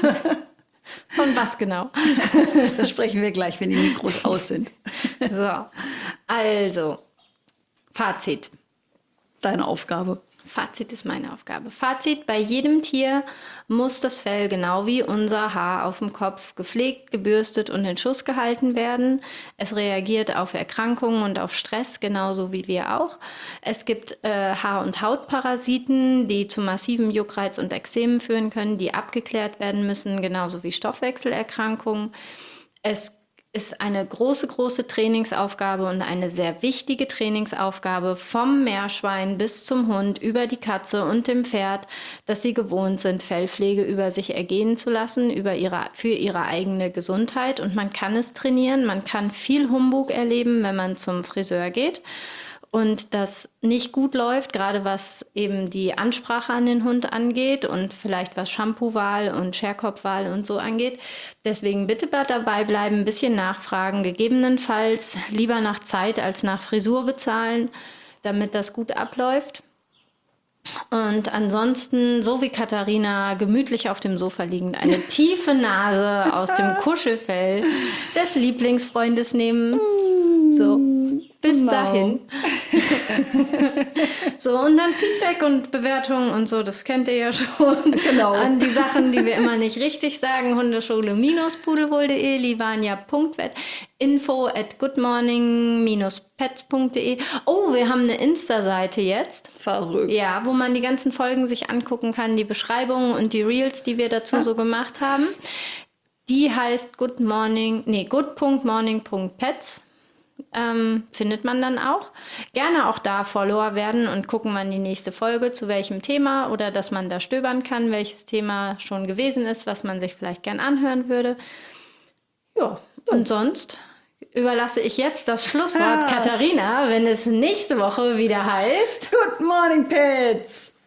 Von was genau? Das sprechen wir gleich, wenn die Mikros aus sind. So, also, Fazit. Deine Aufgabe. Fazit ist meine Aufgabe. Fazit, bei jedem Tier muss das Fell genau wie unser Haar auf dem Kopf gepflegt, gebürstet und in Schuss gehalten werden. Es reagiert auf Erkrankungen und auf Stress, genauso wie wir auch. Es gibt äh, Haar- und Hautparasiten, die zu massivem Juckreiz und Ekzemen führen können, die abgeklärt werden müssen, genauso wie Stoffwechselerkrankungen. Es ist eine große, große Trainingsaufgabe und eine sehr wichtige Trainingsaufgabe vom Meerschwein bis zum Hund, über die Katze und dem Pferd, dass sie gewohnt sind, Fellpflege über sich ergehen zu lassen, über ihre, für ihre eigene Gesundheit. Und man kann es trainieren, man kann viel Humbug erleben, wenn man zum Friseur geht und das nicht gut läuft, gerade was eben die Ansprache an den Hund angeht und vielleicht was Shampoo-Wahl und Scherkopfwahl und so angeht. Deswegen bitte dabei bleiben, ein bisschen nachfragen, gegebenenfalls lieber nach Zeit als nach Frisur bezahlen, damit das gut abläuft. Und ansonsten, so wie Katharina, gemütlich auf dem Sofa liegend, eine tiefe Nase aus dem Kuschelfell des Lieblingsfreundes nehmen. So, bis Genau. dahin. So, und dann Feedback und Bewertungen und so, das kennt ihr ja schon. Genau. An die Sachen, die wir immer nicht richtig sagen. Hundeschule pudelwohl punkt de, livania punkt vet, info at goodmorning pets punkt de. Oh, wir haben eine Insta-Seite jetzt. Verrückt. Ja, wo man die ganzen Folgen sich angucken kann, die Beschreibungen und die Reels, die wir dazu so gemacht haben. Die heißt good morning, nee, good punkt morning punkt pets. Ähm, findet man dann auch. Gerne auch da Follower werden und gucken, wann die nächste Folge zu welchem Thema oder dass man da stöbern kann, welches Thema schon gewesen ist, was man sich vielleicht gern anhören würde. Ja, und sonst überlasse ich jetzt das Schlusswort Ah. Katharina, wenn es nächste Woche wieder heißt Good morning, Pets!